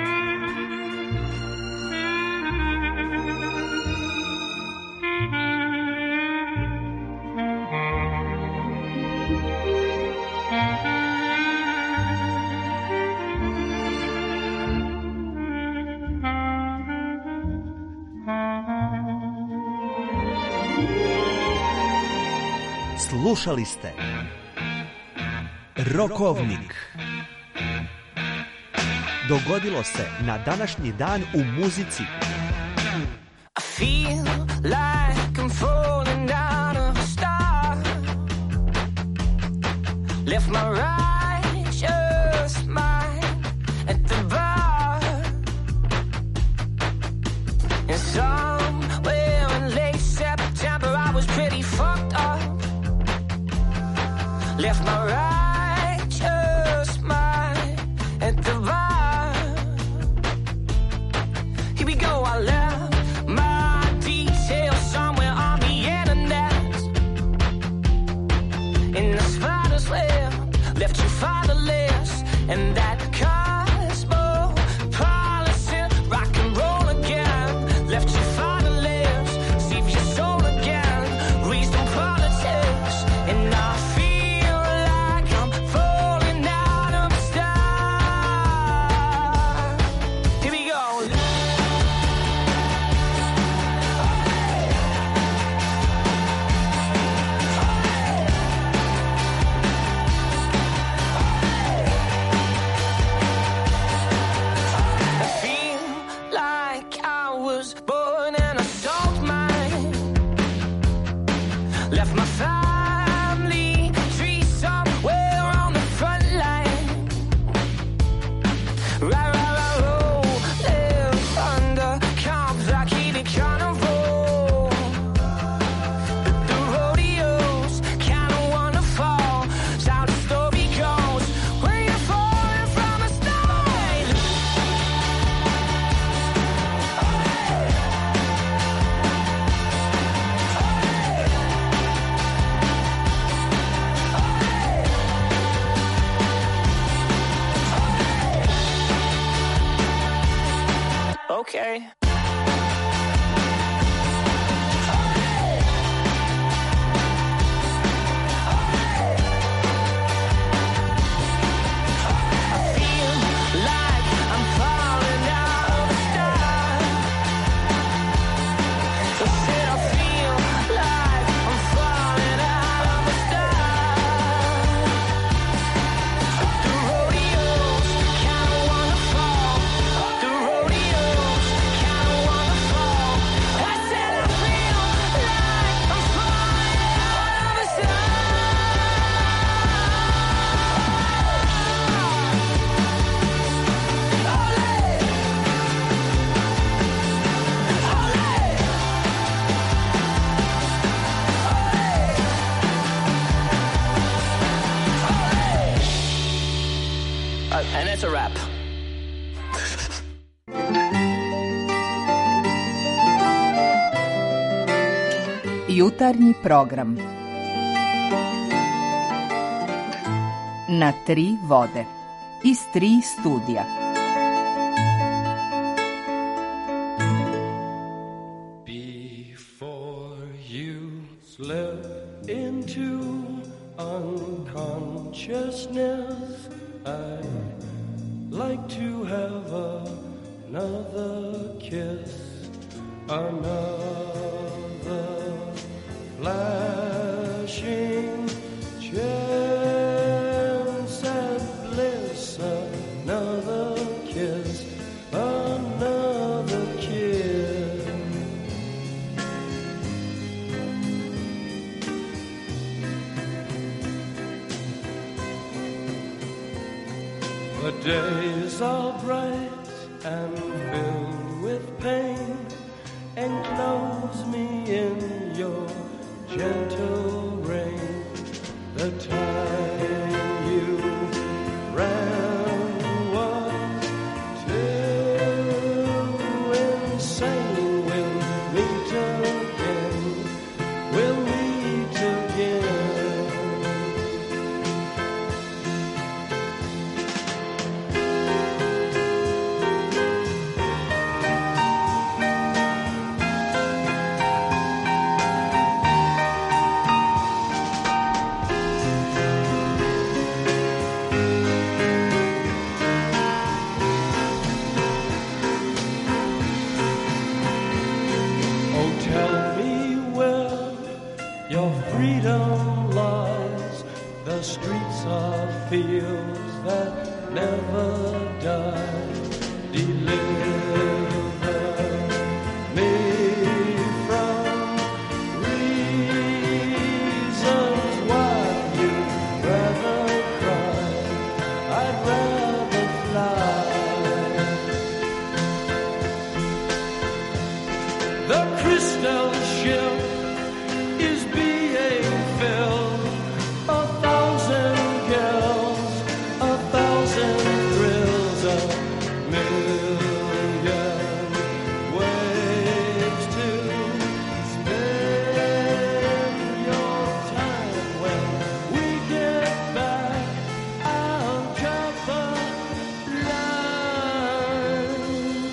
Slušali ste Rokovnik. Dogodilo se na današnji dan u muzici. I feel like I'm falling down of a star. Left my righteous mind at the bar. And somewhere in late September I was pretty fucked up. Left my righteous mind at the bar. Here we go, I left my details somewhere on the internet. In the spider's web, left you fatherless. And that cosmopolitan rock and roll again, left you fatherless. Save your soul again, raised on politics. And I feel like okay. And it's a wrap. Jutarnji program. Na tri vode. Iz 3 studija. Before you slip into unconsciousness, I'd like to have another kiss, another flashing chance at bliss, another kiss, another kiss. The days are bright and filled with pain. Enclose me in your gentle rain. The time you ran was too insane. We'll meet again. We'll meet again. Fields that never die, deliver me from reasons why you'd rather cry, I'd rather fly. The crystal ship is being filled, 1,000 girls, 1,000 thrills, 1,000,000 ways to spend your time. When we get back, I'll drop a line.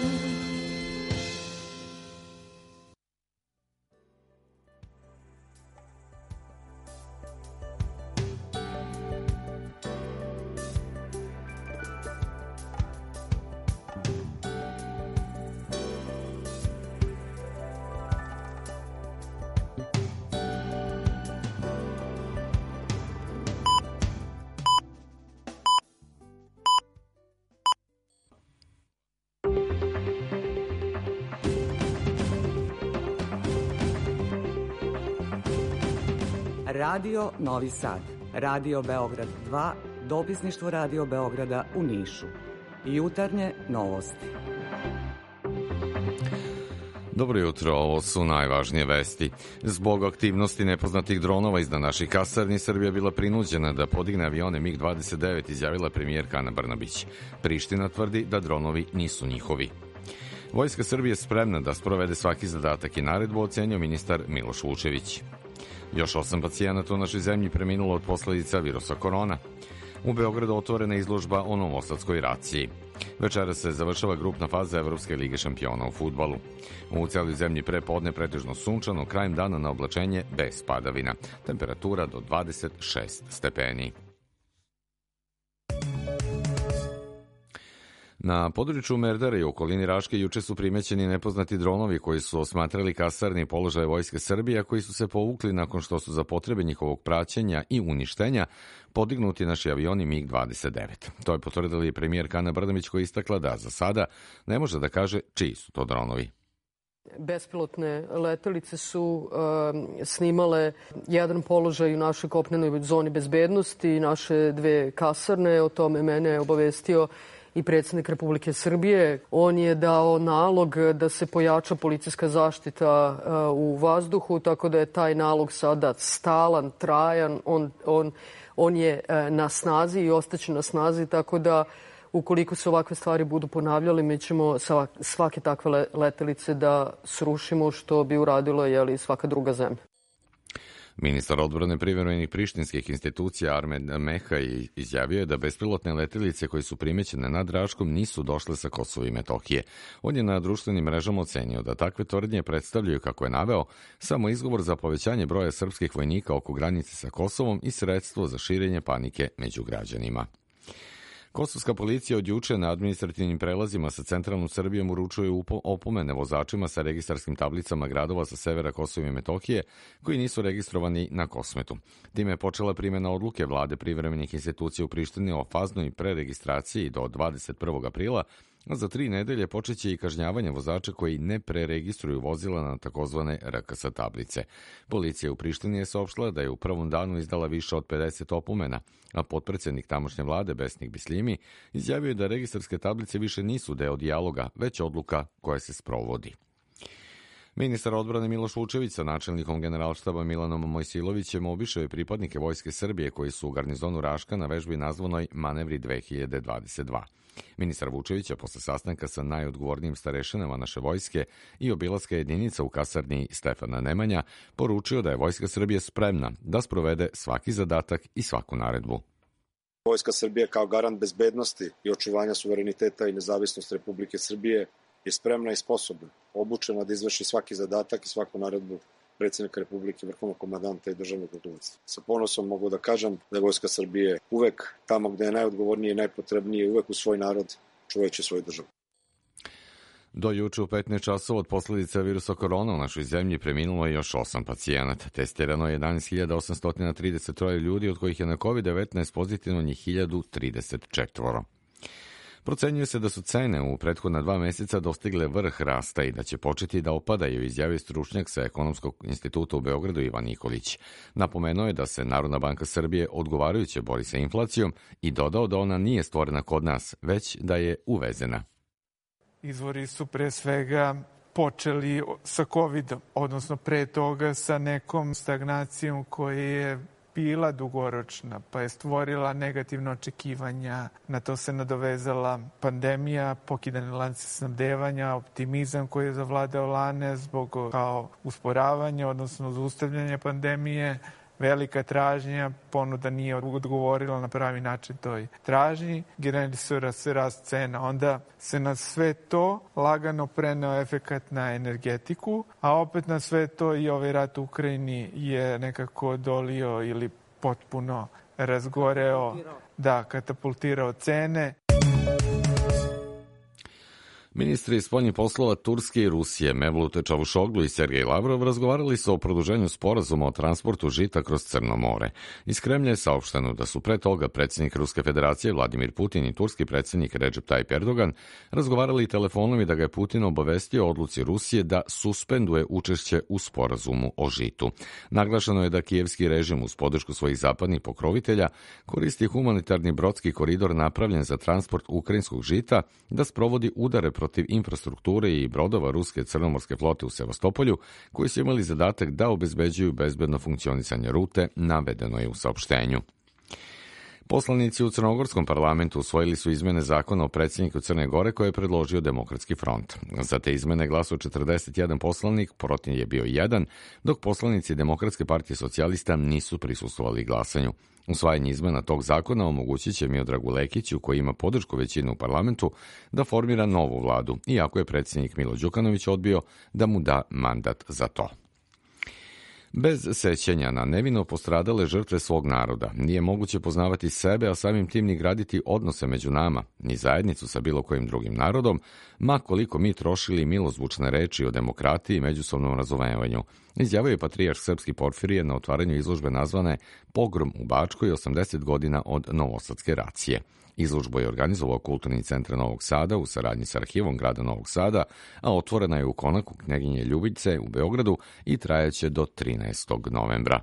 Radio Novi Sad, Radio Beograd 2, dopisništvo Radio Beograda u Nišu. Jutarnje novosti. Dobro jutro, ovo su najvažnije vesti. Zbog aktivnosti nepoznatih dronova iznad naših kasarni, Srbija je bila prinuđena da podigne avione MiG-29, izjavila premijerka Ana Brnabić. Priština tvrdi da dronovi nisu njihovi. Vojska Srbije je spremna da sprovede svaki zadatak i naredbu, ocenio ministar Miloš Vučević. Još 8 pacijenata u našoj zemlji preminulo od posledica virusa korona. U Beogradu otvorena izložba o novosadskoj raciji. Večera se završava grupna faza Evropske lige šampiona u fudbalu. U celoj zemlji pre podne pretežno sunčano, krajem dana na oblačenje bez padavina. Temperatura do 26 stepeni. Na području Merdara i okolini Raške juče su primećeni nepoznati dronovi koji su osmatrali kasarni položaje Vojske Srbije, a koji su se povukli nakon što su za potrebe njihovog praćenja i uništenja podignuti naši avioni MiG-29. To je potvrdila i premijerka Ana Brnabić, koja je istakla da za sada ne može da kaže čiji su to dronovi. Bespilotne letelice su snimale jedan položaj u našoj kopnenoj zoni bezbednosti, naše dve kasarne. O tome mene je obavestio i predsjednik Republike Srbije. On je dao nalog da se pojača policijska zaštita u vazduhu, tako da je taj nalog sada stalan, trajan. On je na snazi i ostaće na snazi, tako da ukoliko se ovakve stvari budu ponavljale, mi ćemo svake takve letelice da srušimo, što bi uradilo svaka druga zemlja. Ministar odbrane privremenih prištinskih institucija Armed Meha izjavio je da bespilotne letelice koje su primećene nad Raškom nisu došle sa Kosova i Metohije. On je na društvenim mrežama ocenio da takve tvrdnje predstavljaju, kako je naveo, samo izgovor za povećanje broja srpskih vojnika oko granice sa Kosovom i sredstvo za širenje panike među građanima. Kosovska policija od juče na administrativnim prelazima sa centralnom Srbijom uručuje opomene vozačima sa registarskim tablicama gradova sa severa Kosova i Metohije koji nisu registrovani na Kosmetu. Time je počela primjena odluke vlade privremenih institucija u Prištini o faznoj preregistraciji do 21. aprila, a za 3 nedelje počeće i kažnjavanje vozača koji ne preregistruju vozila na takozvane RKS tablice. Policija u Prištini je saopštila da je u prvom danu izdala više od 50 opomena, a potpredsednik tamošnje vlade Besnik Bislimi izjavio je da registarske tablice više nisu deo dijaloga, već odluka koja se sprovodi. Ministar odbrane Miloš Vučević sa načelnikom Generalštaba Milanom Mojsilovićem obišao je pripadnike Vojske Srbije koji su u garnizonu Raška na vežbi nazvanoj Manevri 2022. Ministar Vučević je posle sastanka sa najodgovornijim starešinama naše vojske i obilaska jedinica u kasarni Stefana Nemanja poručio da je Vojska Srbije spremna da sprovede svaki zadatak i svaku naredbu. Vojska Srbije kao garant bezbednosti i očuvanja suvereniteta i nezavisnosti Republike Srbije je spremna i sposobna, obučena da izvrši svaki zadatak i svaku naredbu predsjednika Republike, vrhovnog komandanta i državnog rukovodstva. Sa ponosom mogu da kažem da je Vojska Srbije uvek tamo gde je najodgovornije i najpotrebnije, uvek u svoj narod, čuvajući svoju državu. Do juče u 15 časova od posledica virusa korona u našoj zemlji preminulo je još 8 pacijenata. Testirano je 11.833 ljudi, od kojih je na COVID-19 pozitivno njih 1034. Procenjuje se da su cene u prethodna 2 meseca dostigle vrh rasta i da će početi da opadaju, izjavio stručnjak sa Ekonomskog instituta u Beogradu Ivan Nikolić. Napomenuo je da se Narodna banka Srbije odgovarajuće bori sa inflacijom i dodao da ona nije stvorena kod nas, već da je uvezena. Izvori su pre svega počeli sa COVID-om, odnosno pre toga sa nekom stagnacijom koja je bila dugoročna, pa je stvorila negativna očekivanja. Na to se nadovezala pandemija, pokidane lance snabdevanja, optimizam koji je zavladao lane zbog kao usporavanja, odnosno zaustavljanja pandemije, velika tražnja, ponuda nije odgovorila na pravi način toj tražnji, generisura se rast cena. Onda se na sve to lagano preneo efekat na energetiku, a opet na sve to i ovaj rat u Ukrajini je nekako dolio ili potpuno razgoreo, katapultirao cene. Ministri spoljnih poslova Turske i Rusije Mevlut Čavušoglu i Sergej Lavrov razgovarali su o produženju sporazuma o transportu žita kroz Crno more. Iz Kremlja je saopšteno da su pre toga predsjednik Ruske federacije Vladimir Putin i turski predsjednik Recep Tayyip Erdogan razgovarali telefonom i da ga je Putin obavestio o odluci Rusije da suspenduje učešće u sporazumu o žitu. Naglašeno je da kijevski režim uz podršku svojih zapadnih pokrovitelja koristi humanitarni brodski koridor napravljen za transport ukrajinskog žita da sprovodi udare protiv infrastrukture i brodova ruske crnomorske flote u Sevastopolju, koji su imali zadatak da obezbeđuju bezbedno funkcionisanje rute, navedeno je u saopštenju. Poslanici u Crnogorskom parlamentu usvojili su izmene zakona o predsjedniku Crne Gore koje je predložio Demokratski front. Za te izmene glasao 41 poslanik, protiv je bio 1, dok poslanici Demokratske partije socijalista nisu prisustvovali glasanju. Usvajanje izmena tog zakona omogućit će Miodragu Lekiću, koji ima podršku većine u parlamentu, da formira novu vladu, iako je predsjednik Milo Đukanović odbio da mu da mandat za to. Bez sećanja na nevino postradale žrtve svog naroda nije moguće poznavati sebe, a samim tim ni graditi odnose među nama, ni zajednicu sa bilo kojim drugim narodom, ma koliko mi trošili milozvučne reči o demokratiji i međusobnom razumevanju, izjavio je patrijarh srpski Porfirije na otvaranju izložbe nazvane Pogrom u Bačkoj 80 godina od novosadske racije. Izložbu je organizovao Kulturni centar Novog Sada u saradnji sa Arhivom grada Novog Sada, a otvorena je u konaku Knjaginje Ljubice u Beogradu i trajaće do 13. novembra.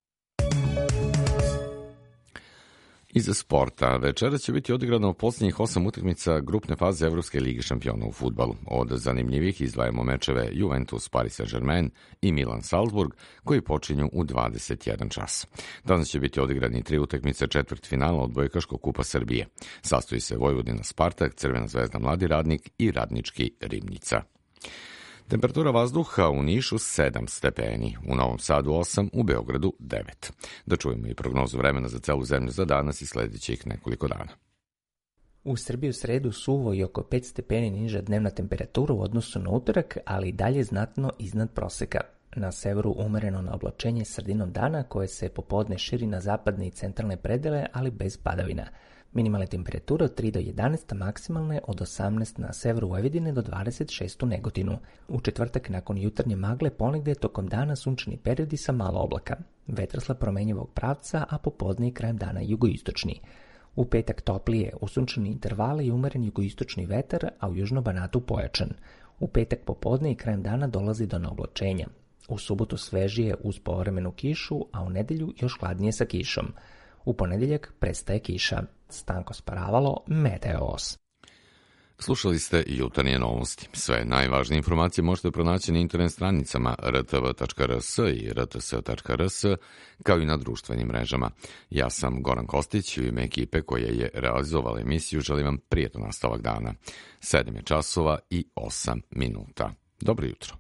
Iz sporta, večera će biti odigrano posljednjih 8 utakmica grupne faze Evropske lige šampiona u fudbalu. Od zanimljivih izdvajamo mečeve Juventus, Paris Saint-Germain i Milan Salzburg, koji počinju u 21 čas. Danas će biti odigrani 3 utakmice četvrtfinala odbojkaškog kupa Srbije. Sastoji se Vojvodina Spartak, Crvena zvezda Mladi Radnik i Radnički Ribnica. Temperatura vazduha u Nišu 7 stepeni, u Novom Sadu 8, u Beogradu 9. Da čujemo i prognozu vremena za celu zemlju za danas i sledećih nekoliko dana. U Srbiji u sredu suvo i oko 5 stepeni niža dnevna temperatura u odnosu na utorak, ali i dalje znatno iznad proseka. Na severu umereno na oblačenje sredinom dana koje se popodne širi na zapadne i centralne predele, ali bez padavina. Minimalne temperature od 3 do 11, maksimalne od 18 na severu Vojvodine do 26 u Negotinu. U četvrtak nakon jutarnje magle ponegde tokom dana sunčani periodi sa malo oblaka. Vetrosla promenjivog pravca, a popodne i krajem dana jugoistočni. U petak toplije, u sunčani intervale i umeren jugoistočni vetar, a u južnom Banatu pojačan. U petak popodne i krajem dana dolazi do neoblačenja. U subotu svežije uz povremenu kišu, a u nedelju još hladnije sa kišom. U ponedeljak prestaje kiša. Stanko Sparavalo, Meteos. Slušali ste Jutarnje novosti. Sve najvažnije informacije možete pronaći na internet stranicama rtv.rs i rts.rs, kao i na društvenim mrežama. Ja sam Goran Kostić i u ime ekipe koja je realizovala emisiju želim vam prijatan nastavak dana. 7 je časova i 8 minuta. Dobro jutro.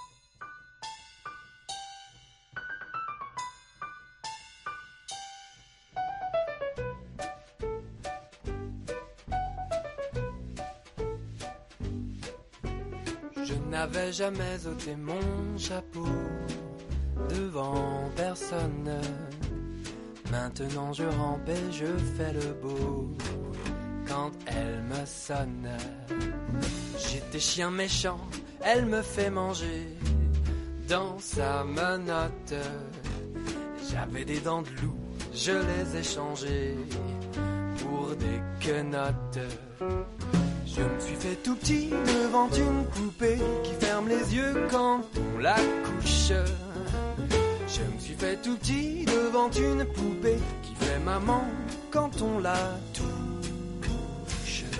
N'avais jamais ôté mon chapeau devant personne. Maintenant je rampe et je fais le beau quand elle me sonne. J'étais chien méchant, elle me fait manger dans sa menotte. J'avais des dents de loup, je les ai changées pour des quenottes. Je me suis fait tout petit devant une poupée qui ferme les yeux quand on la couche. Je me suis fait tout petit devant une poupée qui fait maman quand on la touche.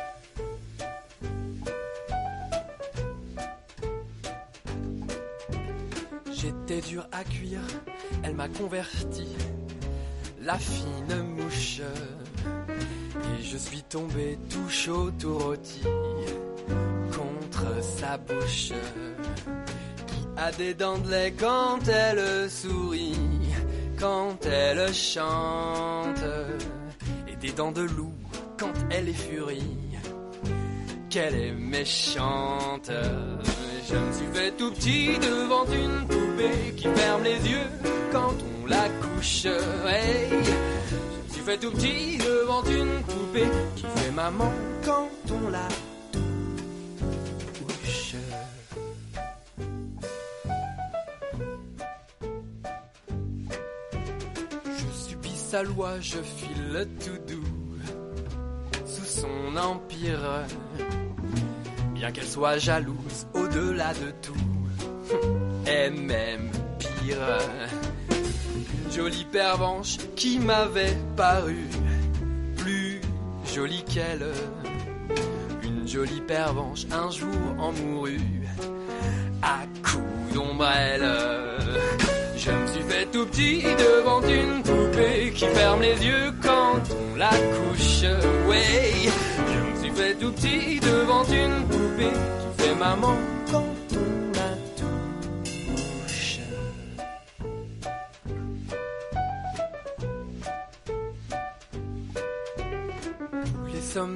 J'étais dur à cuire, elle m'a converti, la fine mouche. Et je suis tombé tout chaud, tout rôti contre sa bouche, qui a des dents de lait quand elle sourit, quand elle chante, et des dents de loup quand elle est furie, qu'elle est méchante. Je me suis fait tout petit devant une poupée qui ferme les yeux quand on la couche. Hey, fait tout petit devant une poupée qui fait maman quand on la touche. Je subis sa loi, je file tout doux sous son empire, bien qu'elle soit jalouse au-delà de tout, et même pire. Jolie pervenche qui m'avait paru plus jolie qu'elle. Une jolie pervenche un jour en mourut à coups d'ombrelle. Je me suis fait tout petit devant une poupée qui ferme les yeux quand on la couche. Ouais, je me suis fait tout petit devant une poupée qui fait maman quand on la touche.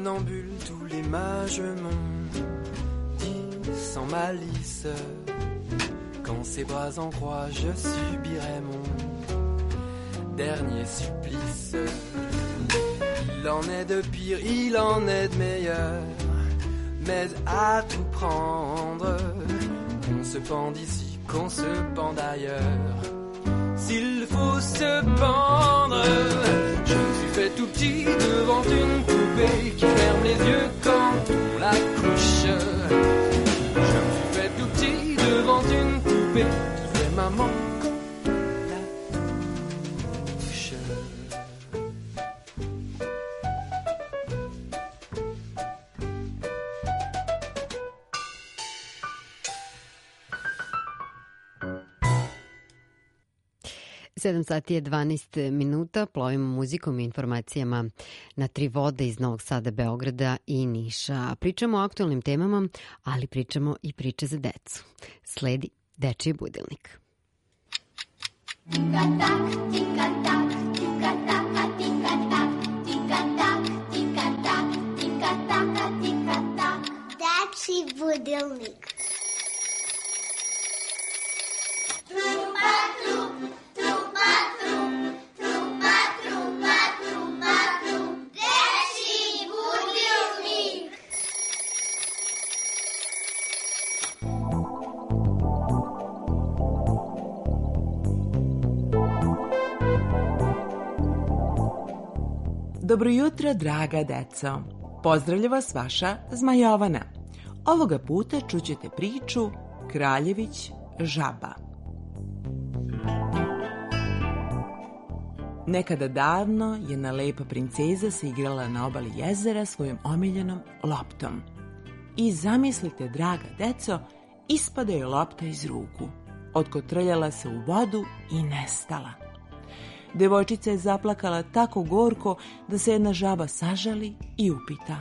somnambule, tous les mages m'ont dit sans malice qu'en ses bras en croix je subirais mon dernier supplice. Il en est de pire, il en est de meilleur, mais à tout prendre, qu'on se pend ici, qu'on se pend ailleurs. S'il faut se pendre, je me suis fait tout petit devant une poupée qui ferme les yeux quand on la couche. Je me suis fait tout petit devant une poupée qui fait maman quand on la touche. Sedam sati je 12 minuta, plovimo muzikom i informacijama na tri vode iz Novog Sada, Beograda i Niša. Pričamo o aktualnim temama, ali pričamo i priče za decu. Sledi Dečiji budilnik. Tika-tak, tika-tak, tika-taka, tika-tak, tika-tak, tika-tak, tika-taka, tika-tak. Dečiji budilnik. Trupa, trup, trupa, trup, trupa, trupa, trupa, trup. Dečiji budilnik. Dobro jutro, draga deco. Pozdravlja vas vaša Zmajovana. Ovoga puta čućete priču Kraljević žaba. Nekada davno jedna lepa princeza se igrala na obali jezera svojom omiljenom loptom. I zamislite, draga deco, ispada joj lopta iz ruku. Otkotrljala se u vodu i nestala. Devojčica je zaplakala tako gorko da se jedna žaba sažali i upita.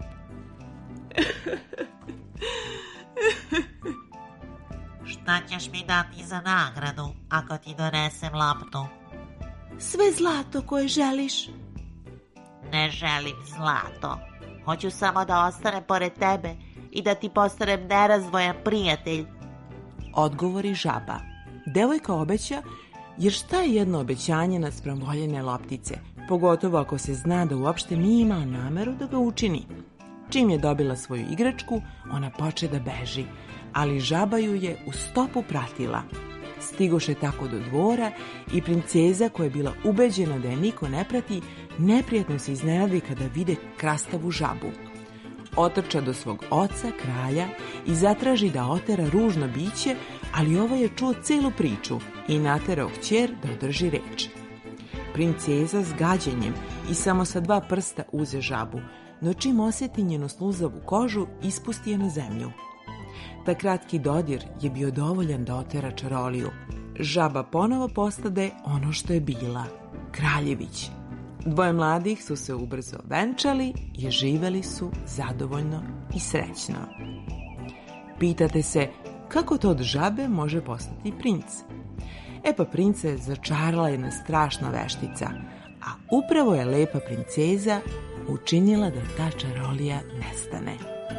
Šta ćeš mi dati za nagradu ako ti donesem loptu? Sve zlato koje želiš. Ne želim zlato. Hoću samo da ostanem pored tebe i da ti postanem nerazdvojan prijatelj. Odgovori žaba. Devojka obeća, jer šta je jedno obećanje naspram voljene loptice, pogotovo ako se zna da uopšte nije imala nameru da ga učini. Čim je dobila svoju igračku, ona poče da beži, ali žaba ju je u stopu pratila. Stigoše tako do dvora i princeza, koja je bila ubeđena da je niko ne prati, neprijatno se iznenadi kada vide krastavu žabu. Otrča do svog oca, kralja, i zatraži da otera ružno biće, ali ovaj je čuo celu priču i naterao kćer da održi reč. Princeza s gađenjem i samo sa 2 prsta uze žabu, no čim osjeti njenu sluzavu kožu, ispusti je na zemlju. Ta kratki dodir je bio dovoljan da otera čaroliju. Žaba ponovo postade ono što je bila, Kraljević. 2 mladih su se ubrzo venčali i živeli su zadovoljno i srećno. Pitate se, kako to od žabe može postati princ? Pa princa je začarala jedna strašna veštica, a upravo je lepa princeza učinila da ta čarolija nestane.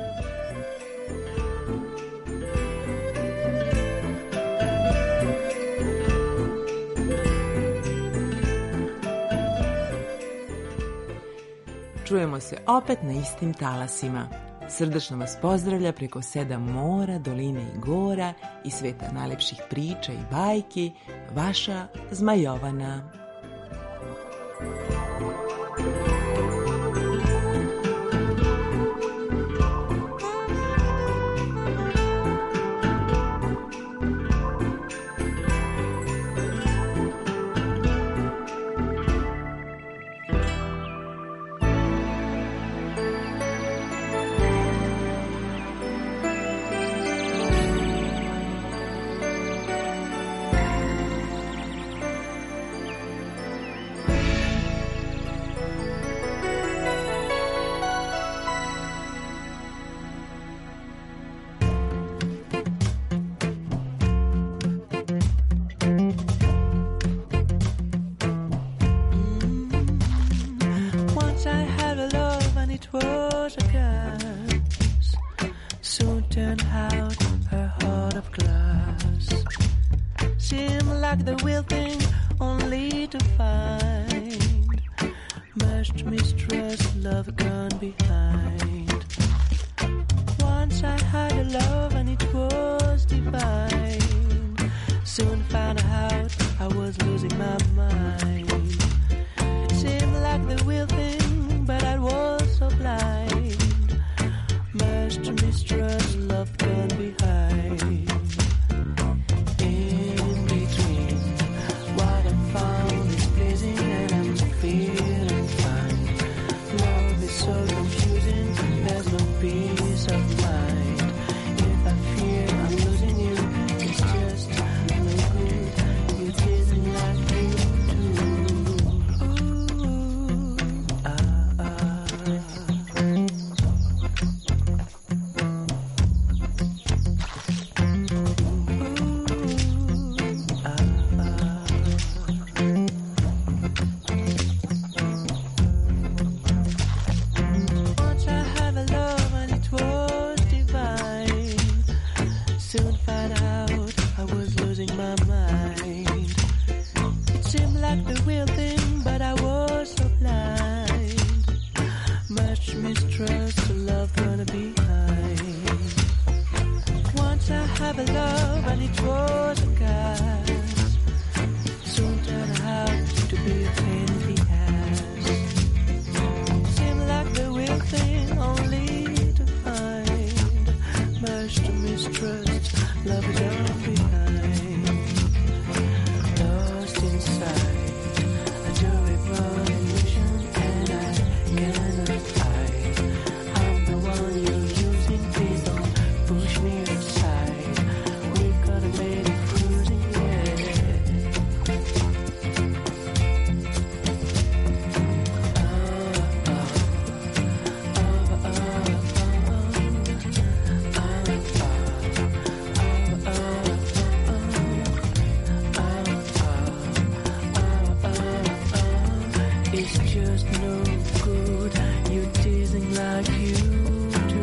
Čujemo se opet na istim talasima. Srdačno vas pozdravlja preko 7 mora, doline i gora i sveta najlepših priča i bajki, vaša Zmajovana. out her heart of glass. Seemed like the real thing, only to find much mistrust, love gone behind. Once I had a love and it was divine. Soon found out I was losing my mind. Seemed like the real thing, but I was so blind. Much mistrust, love gone behind. In between, what I found is pleasing and I'm feeling fine. Love is so confusing, there's no peace of mind. If I fear I'm losing you, it's just no good. You didn't like you too. Ooh, Once I had a love and it was divine. Soon found out I was losing my mind. It seemed like the real thing, but I was so blind. Much mistrust, love gonna behind. Once I had a love and it was a gas. Soon turned out to be a pain in the ass. Seemed like the real thing, only to find much to mistrust, love is all behind. Lost inside a terrible illusion, and I cannot hide. I'm the one you're using, please don't push me aside. We gotta make it cruising, It's just no good, you teasing like you do.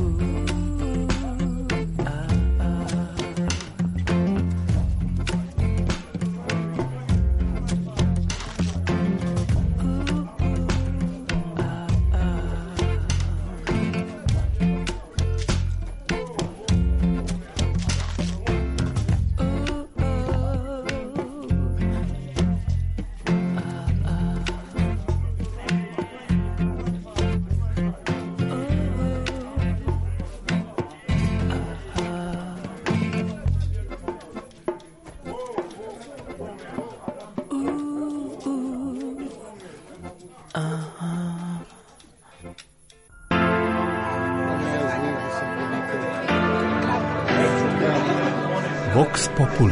Vox Populi.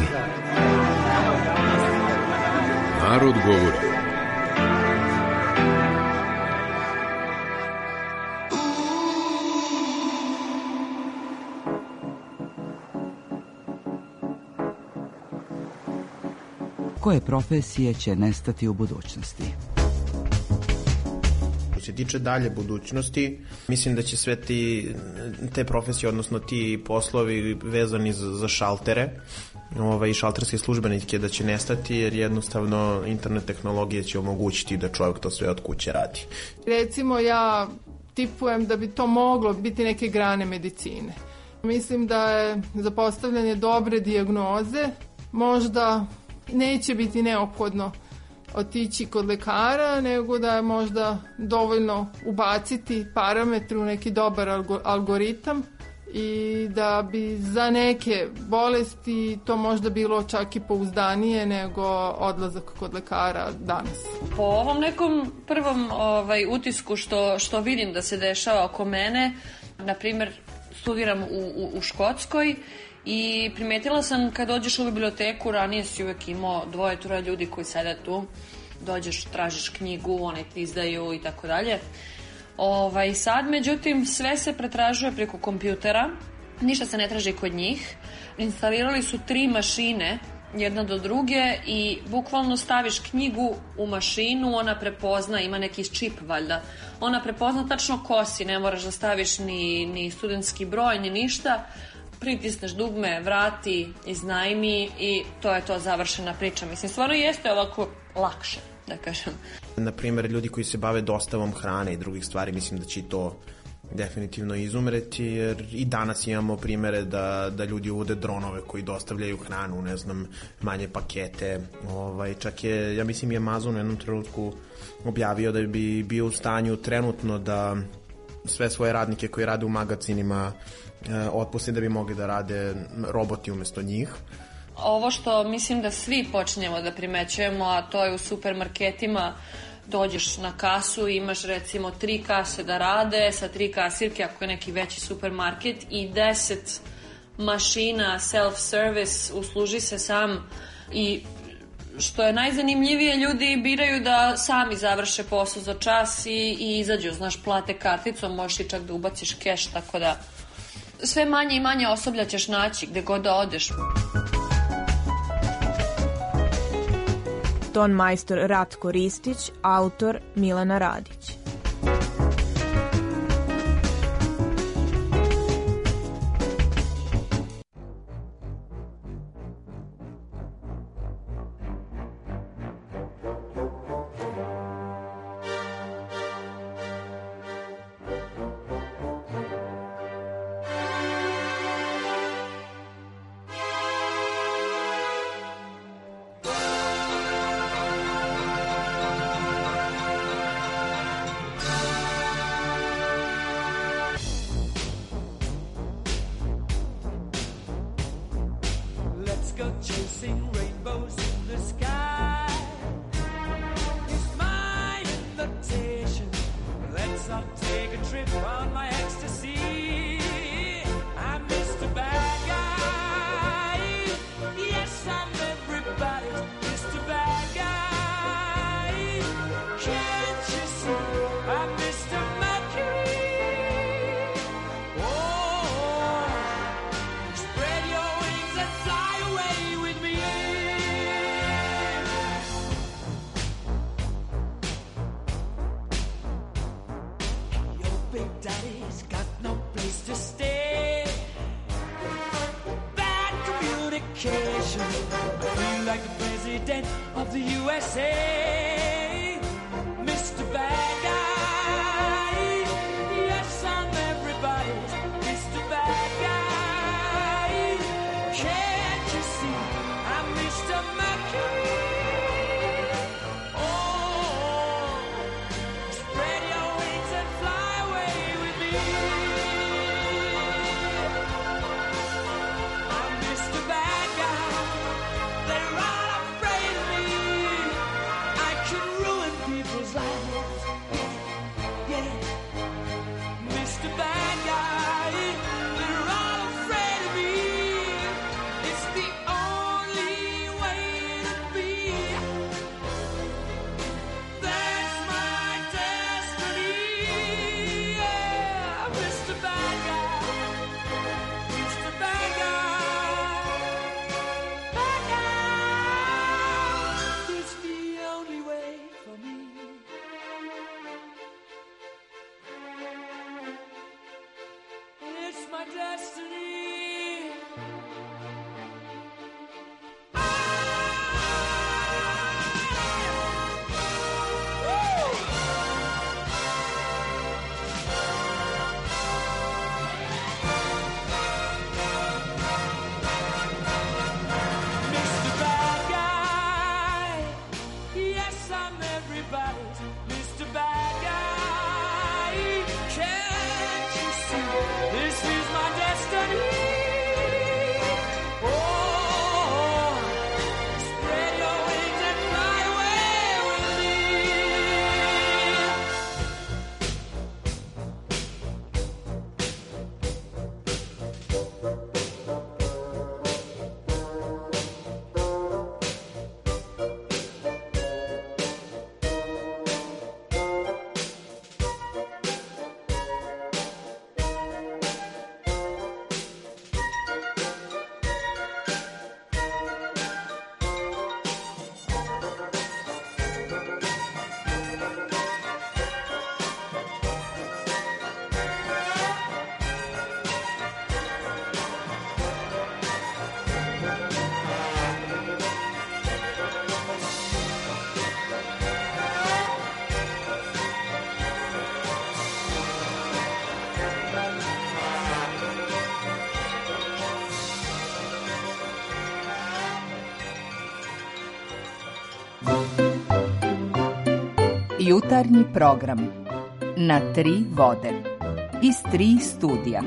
Narod govori. Koje profesije će nestati u budućnosti? Što se tiče dalje budućnosti, mislim da će sve te profesije, odnosno ti poslovi vezani za šaltere i šalterske službenike da će nestati, jer jednostavno internet tehnologije će omogućiti da čovjek to sve od kuće radi. Recimo, ja tipujem da bi to moglo biti neke grane medicine. Mislim da je za postavljanje dobre dijagnoze možda neće biti neophodno otići kod lekara, nego da je možda dovoljno ubaciti parametre u neki dobar algoritam i da bi za neke bolesti to možda bilo čak i pouzdanije nego odlazak kod lekara danas. Po ovom nekom prvom utisku što vidim da se dešava oko mene, na primjer studiram u Škotskoj i primetila sam kad dođeš u biblioteku, ranije si uvek imao 2-3 ljudi koji sede tu, dođeš, tražiš knjigu, one ti izdaju i tako dalje. Sad, međutim, sve se pretražuje preko kompjutera, ništa se ne traži kod njih. Instalirali su 3 mašine, jedna do druge, i bukvalno staviš knjigu u mašinu, ona prepozna, ima neki čip valjda, ona prepozna tačno ko si, ne moraš da staviš ni studentski broj, ni ništa. pritisneš dugme, vrati, iznajmi i to je to, završena priča. Mislim, stvarno jeste ovako lakše, da kažem. Naprimer, ljudi koji se bave dostavom hrane i drugih stvari, mislim da će i to definitivno izumreti, jer i danas imamo primere da ljudi uvode dronove koji dostavljaju hranu, ne znam, manje pakete. Čak je, ja mislim, i Amazon u jednom trenutku objavio da bi bio u stanju trenutno da sve svoje radnike koji rade u magazinima otpusti da bi mogli da rade roboti umjesto njih. Ovo što mislim da svi počinjemo da primećujemo, a to je u supermarketima, dođeš na kasu i imaš recimo 3 kase da rade sa 3 kasirke ako je neki veći supermarket i 10 mašina self-service, usluži se sam i što je najzanimljivije, ljudi biraju da sami završe posao za čas i izađu, znaš, plate karticom, možeš i čak da ubaciš keš, tako da sve manje i manje osoblja ćeš naći gde god da odeš. Ton majstor Ratko Ristić, autor Milana Radić. Can Jutarnji program na tri vode iz tri studija.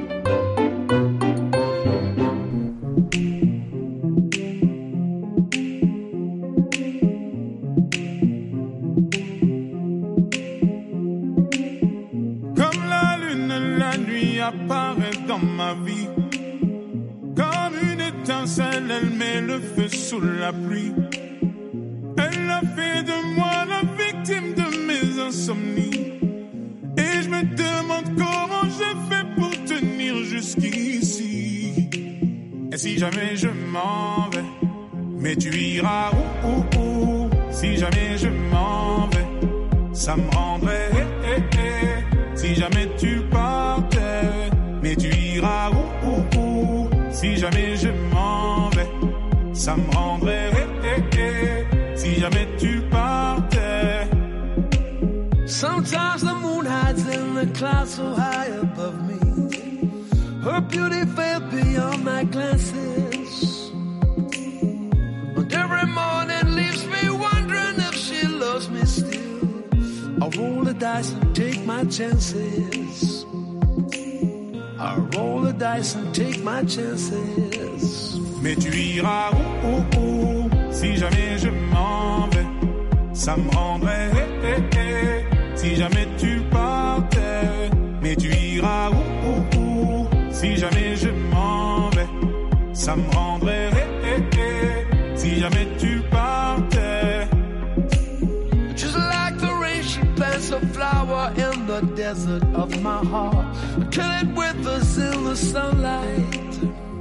Comme la lune, la nuit apparaît dans ma vie. Comme une étincelle, elle met le feu sous la pluie. Elle a fait de moi la victime de mes insomnies. Et je me demande comment j'ai fait pour tenir jusqu'ici. Et si jamais je m'en vais, mais tu iras où. Si jamais je m'en vais, ça me rendrait si jamais tu partais, mais tu iras où. Si jamais je m'en vais, ça me rendrait si jamais tu partais. Sometimes the moon hides in the clouds so high above me. Her beauty fell beyond my glances. But every morning leaves me wondering if she loves me still. I'll roll the dice and take my chances. I'll roll the dice and take my chances. Mais tu iras où. Si jamais je m'en vais, ça me rendrait si jamais tu partais. Mais tu iras où. Si jamais je m'en vais, ça me rendrait si jamais tu partais. Just like the rain, she plants a flower in the desert of my heart, until it withers in the sunlight.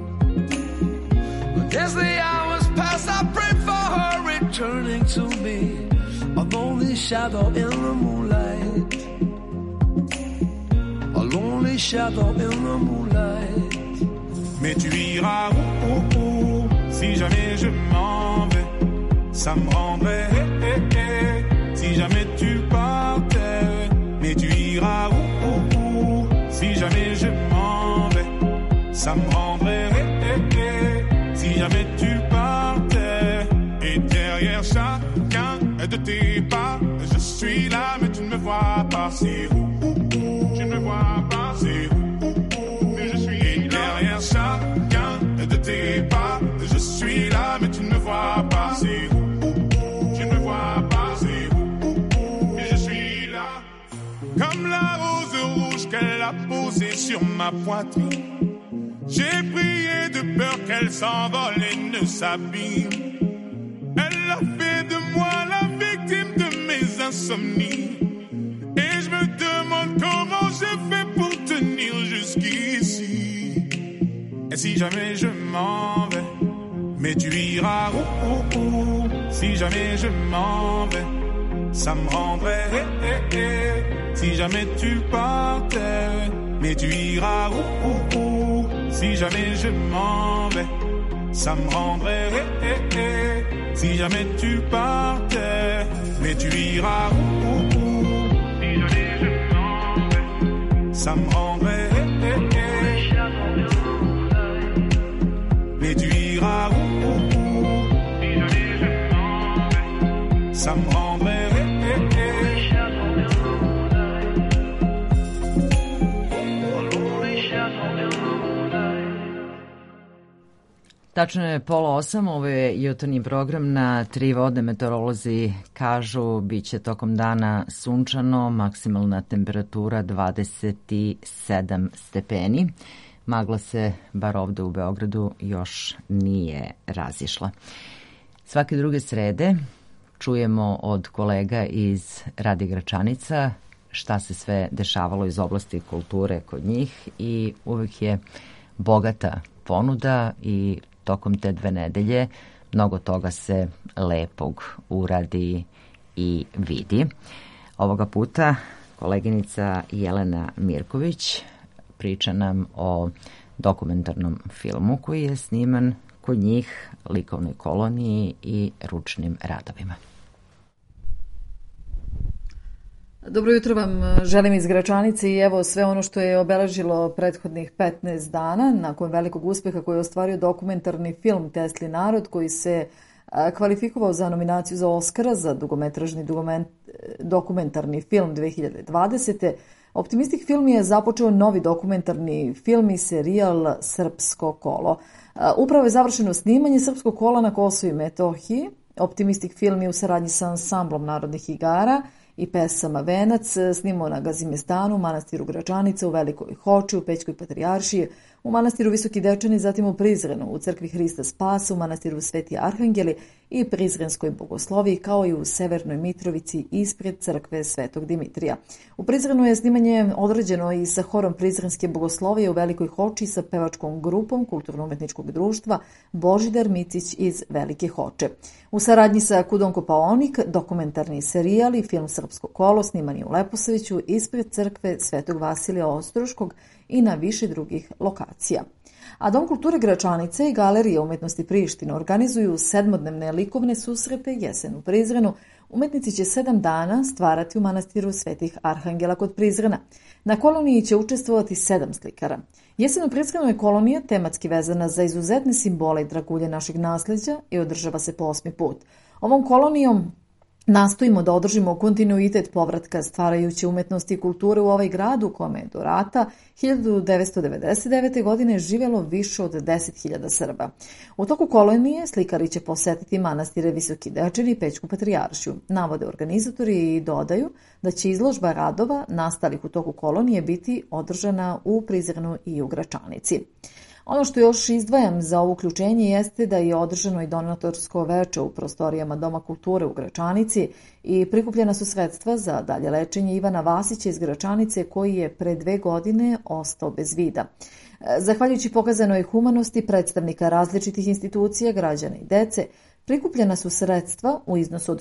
But as the hours pass, I pray for her returning to me, a lonely shadow in the moonlight. A lonely shadow in the moonlight. Mais tu iras où. Si jamais je m'en vais, ça me rendrait si jamais tu partais. Mais tu iras où. Si jamais je m'en vais, ça me rendrait si jamais tu partais. Et derrière chacun de tes pas, je suis là mais tu ne me vois pas. C'est où. Tu ne me vois pas. C'est où. Mais je suis là. Et derrière chacun de tes pas, je suis là mais tu ne me vois pas. C'est où. Tu ne me vois pas. C'est où. Mais je suis là. Comme la rose rouge qu'elle a posée sur ma poitrine, j'ai prié de peur qu'elle s'envole et ne s'abîme. Elle a fait de moi la victime de mes insomnies. Et je me demande comment je fais pour tenir jusqu'ici. Et si jamais je m'en vais, mais tu iras où. Si jamais je m'en vais, ça me rendrait si jamais tu partais. Mais tu iras où. Si jamais je m'en vais, ça me rendrait si jamais tu partais. Mais tu iras où. Si jamais je m'en vais, ça me rendrait mais tu iras où. Si jamais je m'en vais, ça me rendrait Tačno je 7:30, ovo je jutarnji program na tri vode. Meteorolozi kažu bit će tokom dana sunčano, maksimalna temperatura 27 stepeni. Magla se, bar ovde u Beogradu, još nije razišla. Svake druge srede čujemo od kolega iz Radio Gračanica šta se sve dešavalo iz oblasti kulture kod njih i uvek je bogata ponuda i tokom te 2 nedelje mnogo toga se lepog uradi i vidi. Ovoga puta koleginica Jelena Mirković priča nam o dokumentarnom filmu koji je sniman kod njih, likovnoj koloniji i ručnim radovima. Dobro jutro vam želim iz Gračanice i evo sve ono što je obeležilo prethodnih 15 dana nakon velikog uspeha koji je ostvario dokumentarni film Teslin narod koji se kvalifikovao za nominaciju za Oscara za dugometražni dokumentarni film 2020. Optimistic film je započeo novi dokumentarni film i serijal Srpsko kolo. Upravo je završeno snimanje Srpskog kola na Kosovu i Metohiji. Optimistic film je u saradnji sa ansamblom narodnih igara i pesama Venac snimao na Gazimestanu, manastiru Gračanica, u Velikoj Hoči, u Pećkoj Patrijaršiji, u manastiru Visoki Dečani, zatim u Prizrenu, u crkvi Hrista Spasa, u manastiru Sveti Arhangeli i Prizrenskoj Bogosloviji, kao i u Severnoj Mitrovici ispred crkve Svetog Dimitrija. U Prizrenu je snimanje određeno i sa horom Prizrenske Bogoslovije u Velikoj Hoči sa pevačkom grupom Kulturno-umetničkog društva Božidar Micić iz Velike Hoče. U saradnji sa Kudom Kopaonik, dokumentarni serijal i film Srpsko kolo snimani u Leposaviću ispred crkve Svetog Vasilija Ostroškog i na više drugih lokacija. A Dom kulture Gračanice i Galerija umetnosti Priština organizuju 7-dnevne likovne susrete Jesen u Prizrenu. Umetnici će 7 dana stvarati u manastiru Svetih Arhangela kod Prizrena. Na koloniji će učestvovati 7 slikara. Jesen u Prizrenu je kolonija tematski vezana za izuzetne simbole i dragulje našeg nasleđa i održava se po 8. put. Ovom kolonijom nastojimo da održimo kontinuitet povratka stvarajuće umetnosti i kulture u ovaj grad u kome je do rata 1999. godine živjelo više od 10.000 Srba. U toku kolonije slikari će posetiti manastire Visoki Dečani i Pećku Patrijaršiju. Navode organizatori i dodaju da će izložba radova nastalih u toku kolonije biti održana u Prizrenu i u Gračanici. Ono što još izdvajam za ovo uključenje jeste da je održano i donatorsko veče u prostorijama Doma kulture u Gračanici i prikupljena su sredstva za dalje lečenje Ivana Vasića iz Gračanice koji je pre 2 godine ostao bez vida. Zahvaljujući pokazanoj humanosti predstavnika različitih institucija, građana i dece, prikupljena su sredstva u iznosu od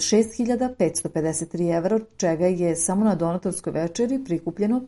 6.553 evra, od čega je samo na donatorskoj večeri prikupljeno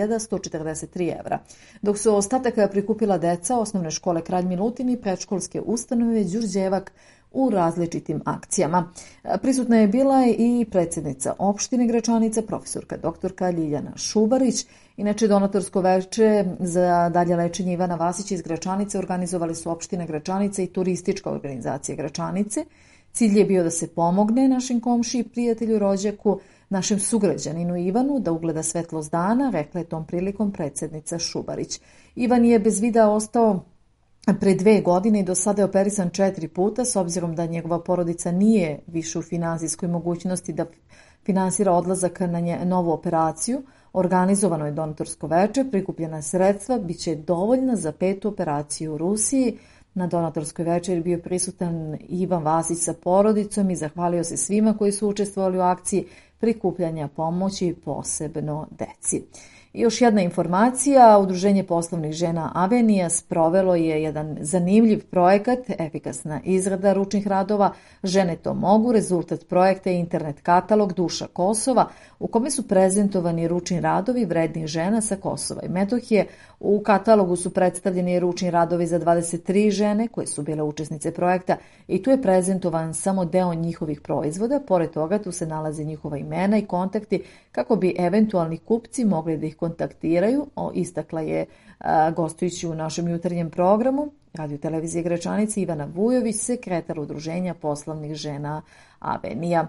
5.143 evra, dok su ostatak prikupila deca osnovne škole Kralj Milutin i predškolske ustanove Đurđevak u različitim akcijama. Prisutna je bila i predsjednica opštine Gračanica, profesorka doktorka Ljiljana Šubarić. Inače, donatorsko veče za dalje lečenje Ivana Vasića iz Gračanice organizovali su opština Gračanica i turistička organizacija Gračanice. Cilj je bio da se pomogne našem komšiji, prijatelju, rođaku, našem sugrađaninu Ivanu da ugleda svetlost dana, rekla je tom prilikom predsjednica Šubarić. Ivan je bez vida ostao pre 2 godine i do sada je operisan 4 puta, s obzirom da njegova porodica nije više u finansijskoj mogućnosti da finansira odlazak na novu operaciju. Organizovano je donatorsko veče, prikupljena sredstva biće dovoljna za 5. operaciju u Rusiji. Na donatorskoj večeri bio prisutan Ivan Vasić sa porodicom i zahvalio se svima koji su učestvovali u akciji prikupljanja pomoći, posebno deci. I još jedna informacija, Udruženje poslovnih žena Avenija sprovelo je jedan zanimljiv projekat, efikasna izrada ručnih radova, žene to mogu, rezultat projekta je internet katalog Duša Kosova, u kome su prezentovani ručni radovi vrednih žena sa Kosova i Metohije. U katalogu su predstavljeni ručni radovi za 23 žene koje su bile učesnice projekta i tu je prezentovan samo deo njihovih proizvoda, pored toga tu se nalaze njihova imena i kontakti kako bi eventualni kupci mogli da ih kontaktiraju, istakla je gostujući u našem jutarnjem programu Radio televizije Gračanice Ivana Vujović, sekretar Udruženja poslovnih žena Avenija.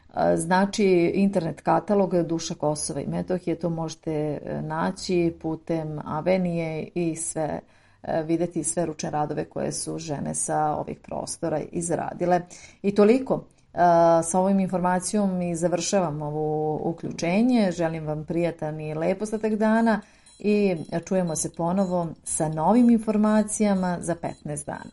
Znači, internet katalog Duša Kosova i Metohije, to možete naći putem Avenije i vidjeti sve ručne radove koje su žene sa ovih prostora izradile. I toliko. Sa ovim informacijom i završavam ovo uključenje. Želim vam prijatan i lep ostatak dana i čujemo se ponovo sa novim informacijama za 15 dana.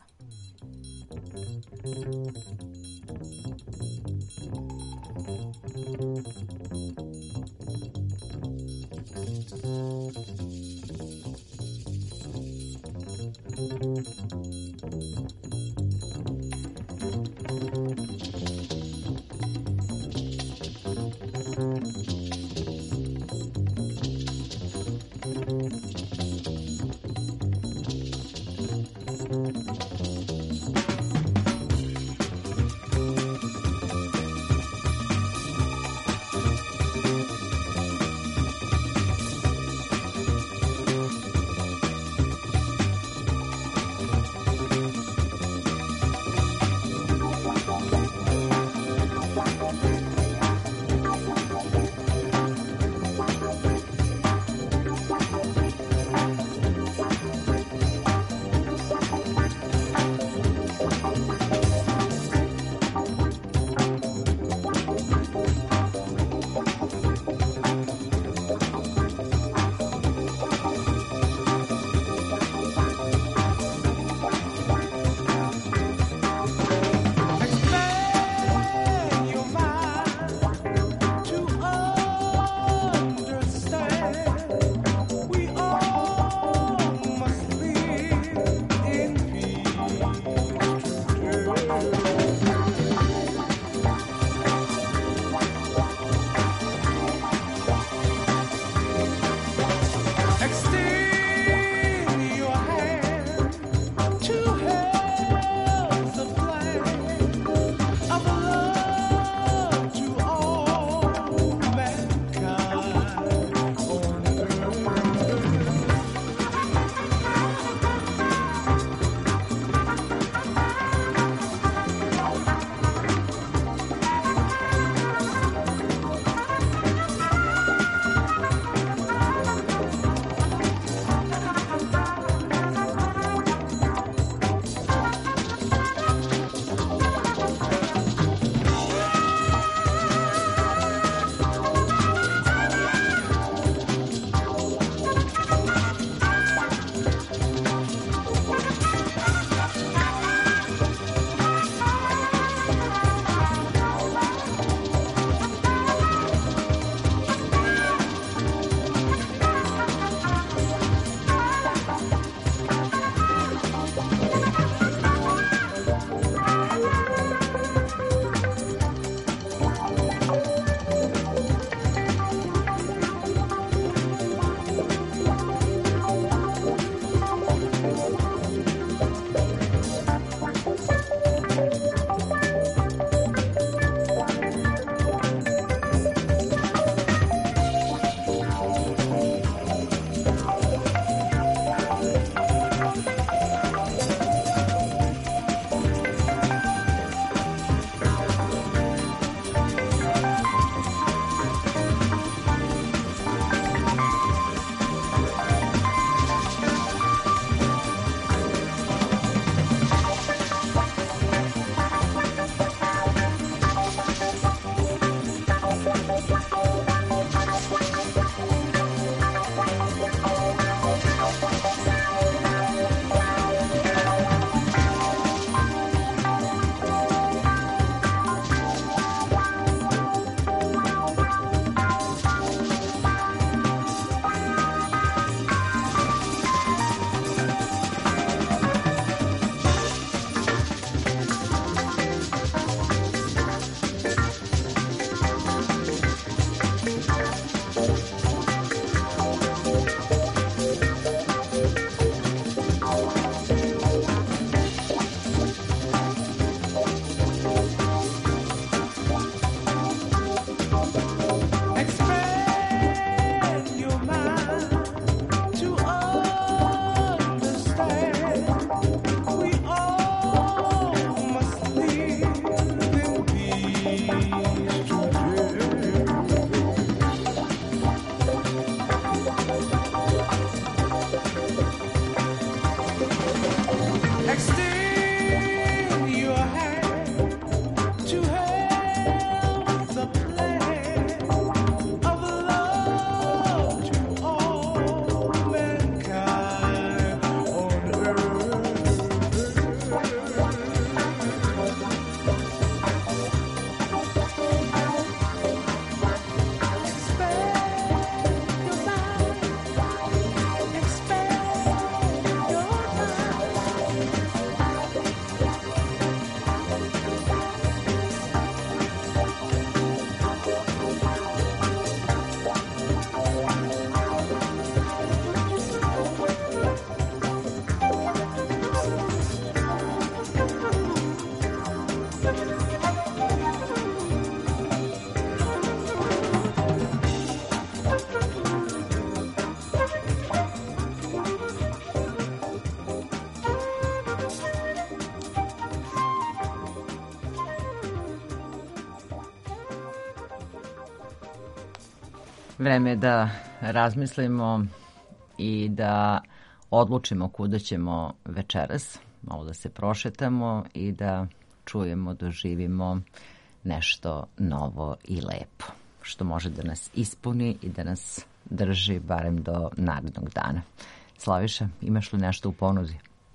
Vreme je da razmislimo i da odlučimo kuda ćemo večeras, malo da se prošetamo i da čujemo, doživimo nešto novo i lepo, što može da nas ispuni i da nas drži barem do narednog dana. Slaviša, imaš li nešto u ponudi?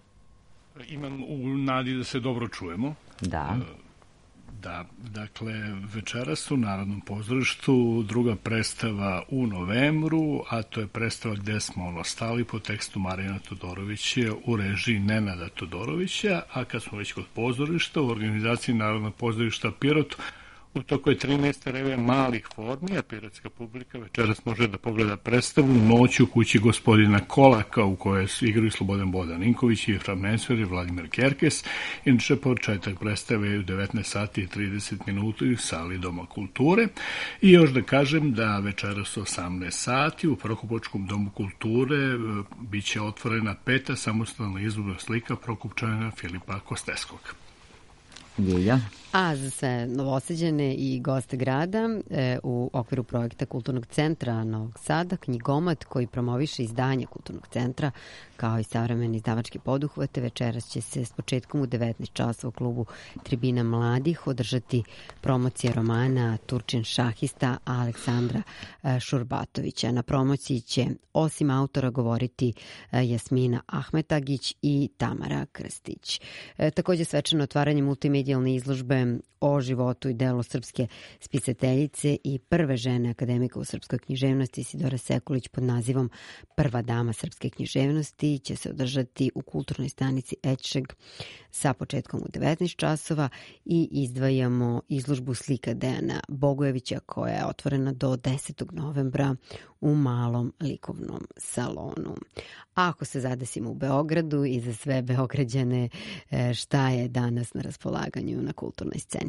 Imam u nadi da se dobro čujemo. Da. Da, dakle, večeras u Narodnom pozorištu druga predstava u novembru, a to je predstava Gde smo stali po tekstu Marijana Todorovića u režiji Nenada Todorovića, a kad smo već kod pozorišta, u organizaciji Narodnog pozorišta Pirot, u toku je 13. revija malih formi, a pirotska publika večeras može da pogleda predstavu Noć u kući gospodina Kolaka, u kojoj igraju Slobodan Bodaninković, Efram Mensver i Vladimir Kerkes. Inače, početak predstave je u 19 sati i 30 minuta u sali Doma kulture. I još da kažem da večeras u 18 sati u Prokupočkom domu kulture biće otvorena 5. samostalna izložba slika Prokupčanina Filipa Kosteskog. Ljilja. A za sve novosađene i goste grada u okviru projekta Kulturnog centra Novog Sada, knjigomat koji promoviše izdanje Kulturnog centra kao i savremeni izdavački poduhvate, večeras će se s početkom u 19 časova u klubu Tribina mladih održati promocija romana Turčin šahista Aleksandra Šurbatovića. Na promociji će osim autora govoriti Jasmina Ahmetagić i Tamara Krstić. Također svečano otvaranje multimedijalne izložbe o životu i delu srpske spisateljice i prve žene akademika u srpskoj književnosti Isidore Sekulić pod nazivom Prva dama srpske književnosti će se održati u kulturnoj stanici Ečeg sa početkom u 19 časova i izdvajamo izložbu slika Dejana Bogojevića koja je otvorena do 10. novembra u malom likovnom salonu. A ako se zadesimo u Beogradu i za sve Beograđane, šta je danas na raspolaganju na kulturnoj sceni?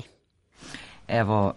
Evo,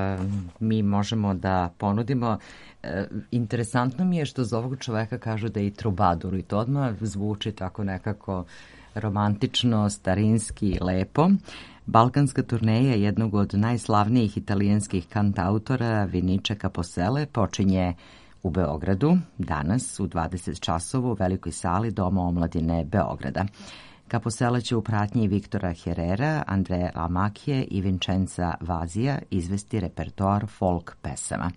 mi možemo da ponudimo. Interesantno mi je što za ovog čoveka kažu da je i trubadur i to odmah zvuči tako nekako romantično, starinski, lepo. Balkanska turneja jednog od najslavnijih italijanskih kantautora Vinice Capossele počinje u Beogradu danas u 20 časova u velikoj sali Doma omladine Beograda. Capossela će u pratnji Viktora Herrera, Andreja Amakije i Vincenza Vazija izvesti repertoar folk pesama.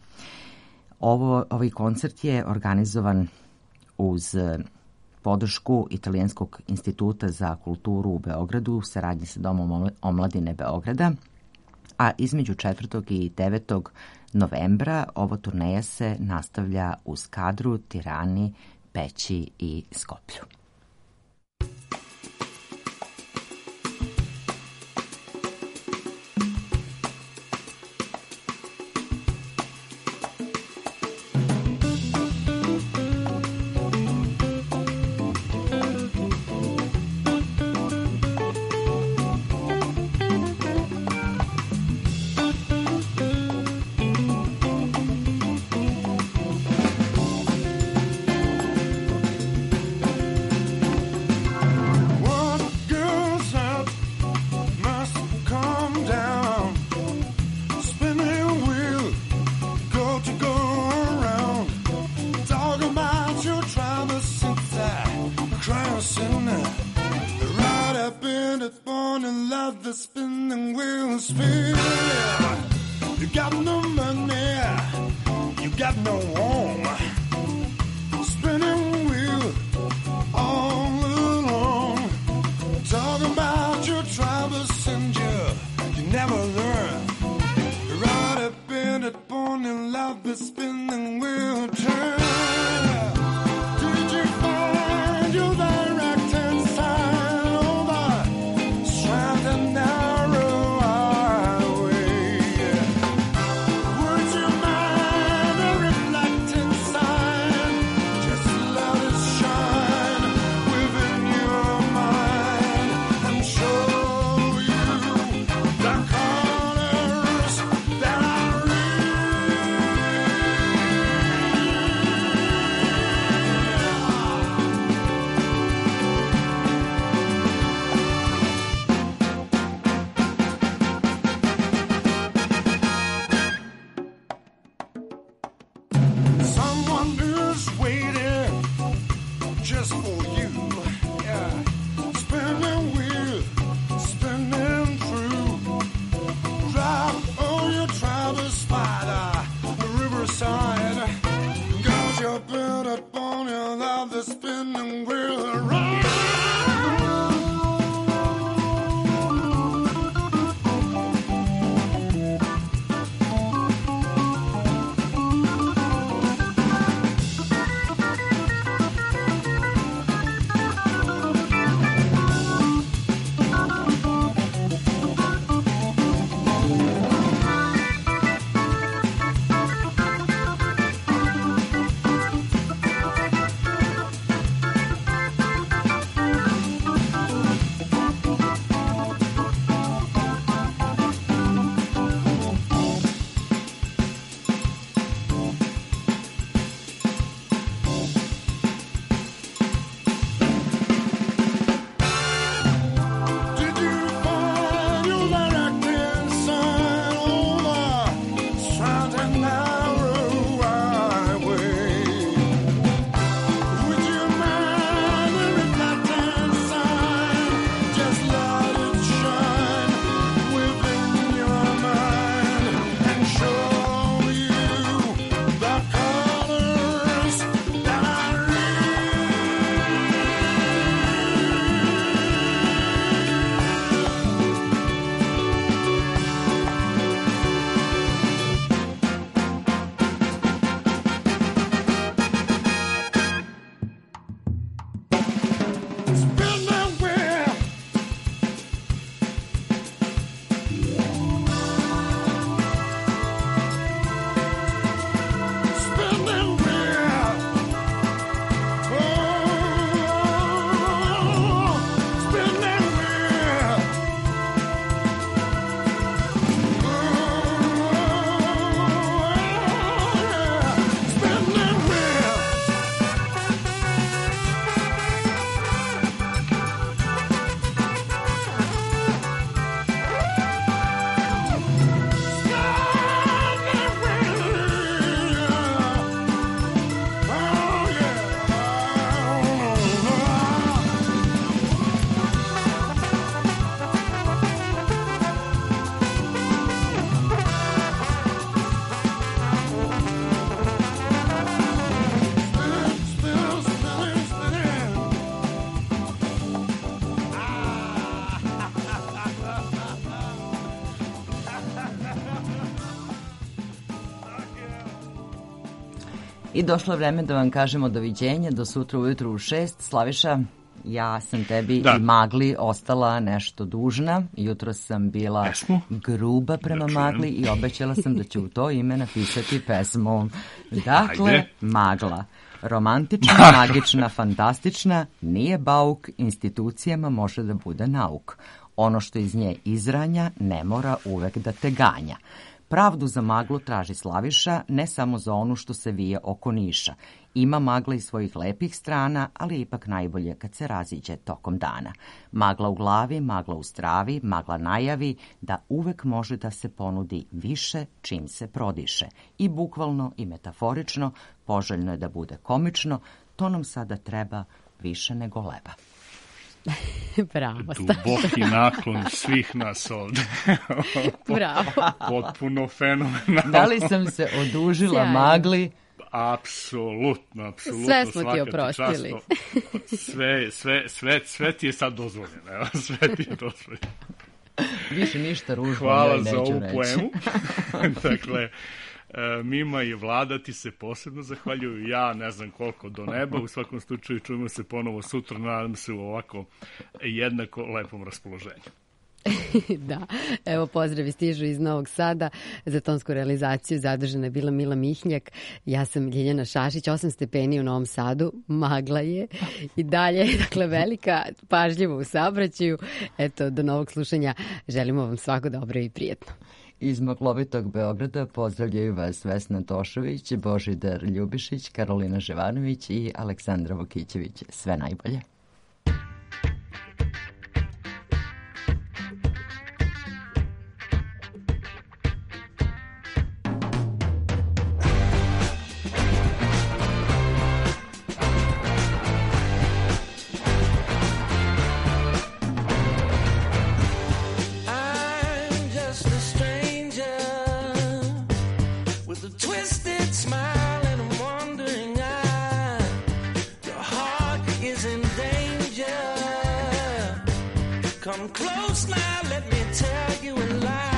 Ovaj koncert je organizovan uz podršku Italijanskog instituta za kulturu u Beogradu u saradnji sa Domom omladine Beograda, a između 4. i 9. novembra ovo turneja se nastavlja u Skadru, Tirani, Peći i Skoplju. The I došlo je vreme da vam kažemo doviđenja, do sutra ujutru u 6. Slaviša, ja sam tebi i Magli ostala nešto dužna. Jutro sam bila gruba prema Magli i obećala sam da ću u to ime napisati pesmu. Dakle, Magla. Romantična, magična, fantastična, nije bauk, institucijama može da bude nauk. Ono što iz nje izranja ne mora uvek da te ganja. Pravdu za Maglu traži Slaviša, ne samo za onu što se vije oko Niša. Ima Magla i svojih lepih strana, ali je ipak najbolje kad se raziđe tokom dana. Magla u glavi, magla u stravi, magla najavi da uvek može da se ponudi više čim se prodiše. I bukvalno i metaforično, poželjno je da bude komično, to nam sada treba više nego leba. Bravo. Duboki naklon svih nas ovde. Bravo. Potpuno fenomenalno. Da li sam se odužila Sjajno. Magli? Apsolutno. Sve smo ti oprostili. Sve ti je sad dozvoljeno. Evo, sve ti je dozvoljeno. Više ništa ružno. Hvala za ovu poemu. Dakle, Mima i Vlada ti se posebno zahvaljuju. Ja ne znam koliko do neba. U svakom slučaju čujemo se ponovo sutra. Nadam se u ovako jednako lepom raspoloženju. Da, evo pozdravi stižu iz Novog Sada. Za tonsku realizaciju zadužena je bila Mila Mihnjak. Ja sam Ljiljana Šašić, 8 stepeni u Novom Sadu. Magla je i dalje, dakle velika, pažljivo u saobraćaju. Eto, do novog slušanja. Želimo vam svako dobro i prijetno. Iz maglovitog Beograda pozdravljaju vas Vesna Tošović, Božidar Ljubišić, Karolina Ževanović i Aleksandra Vokićević. Sve najbolje. Come close now, let me tell you a lie.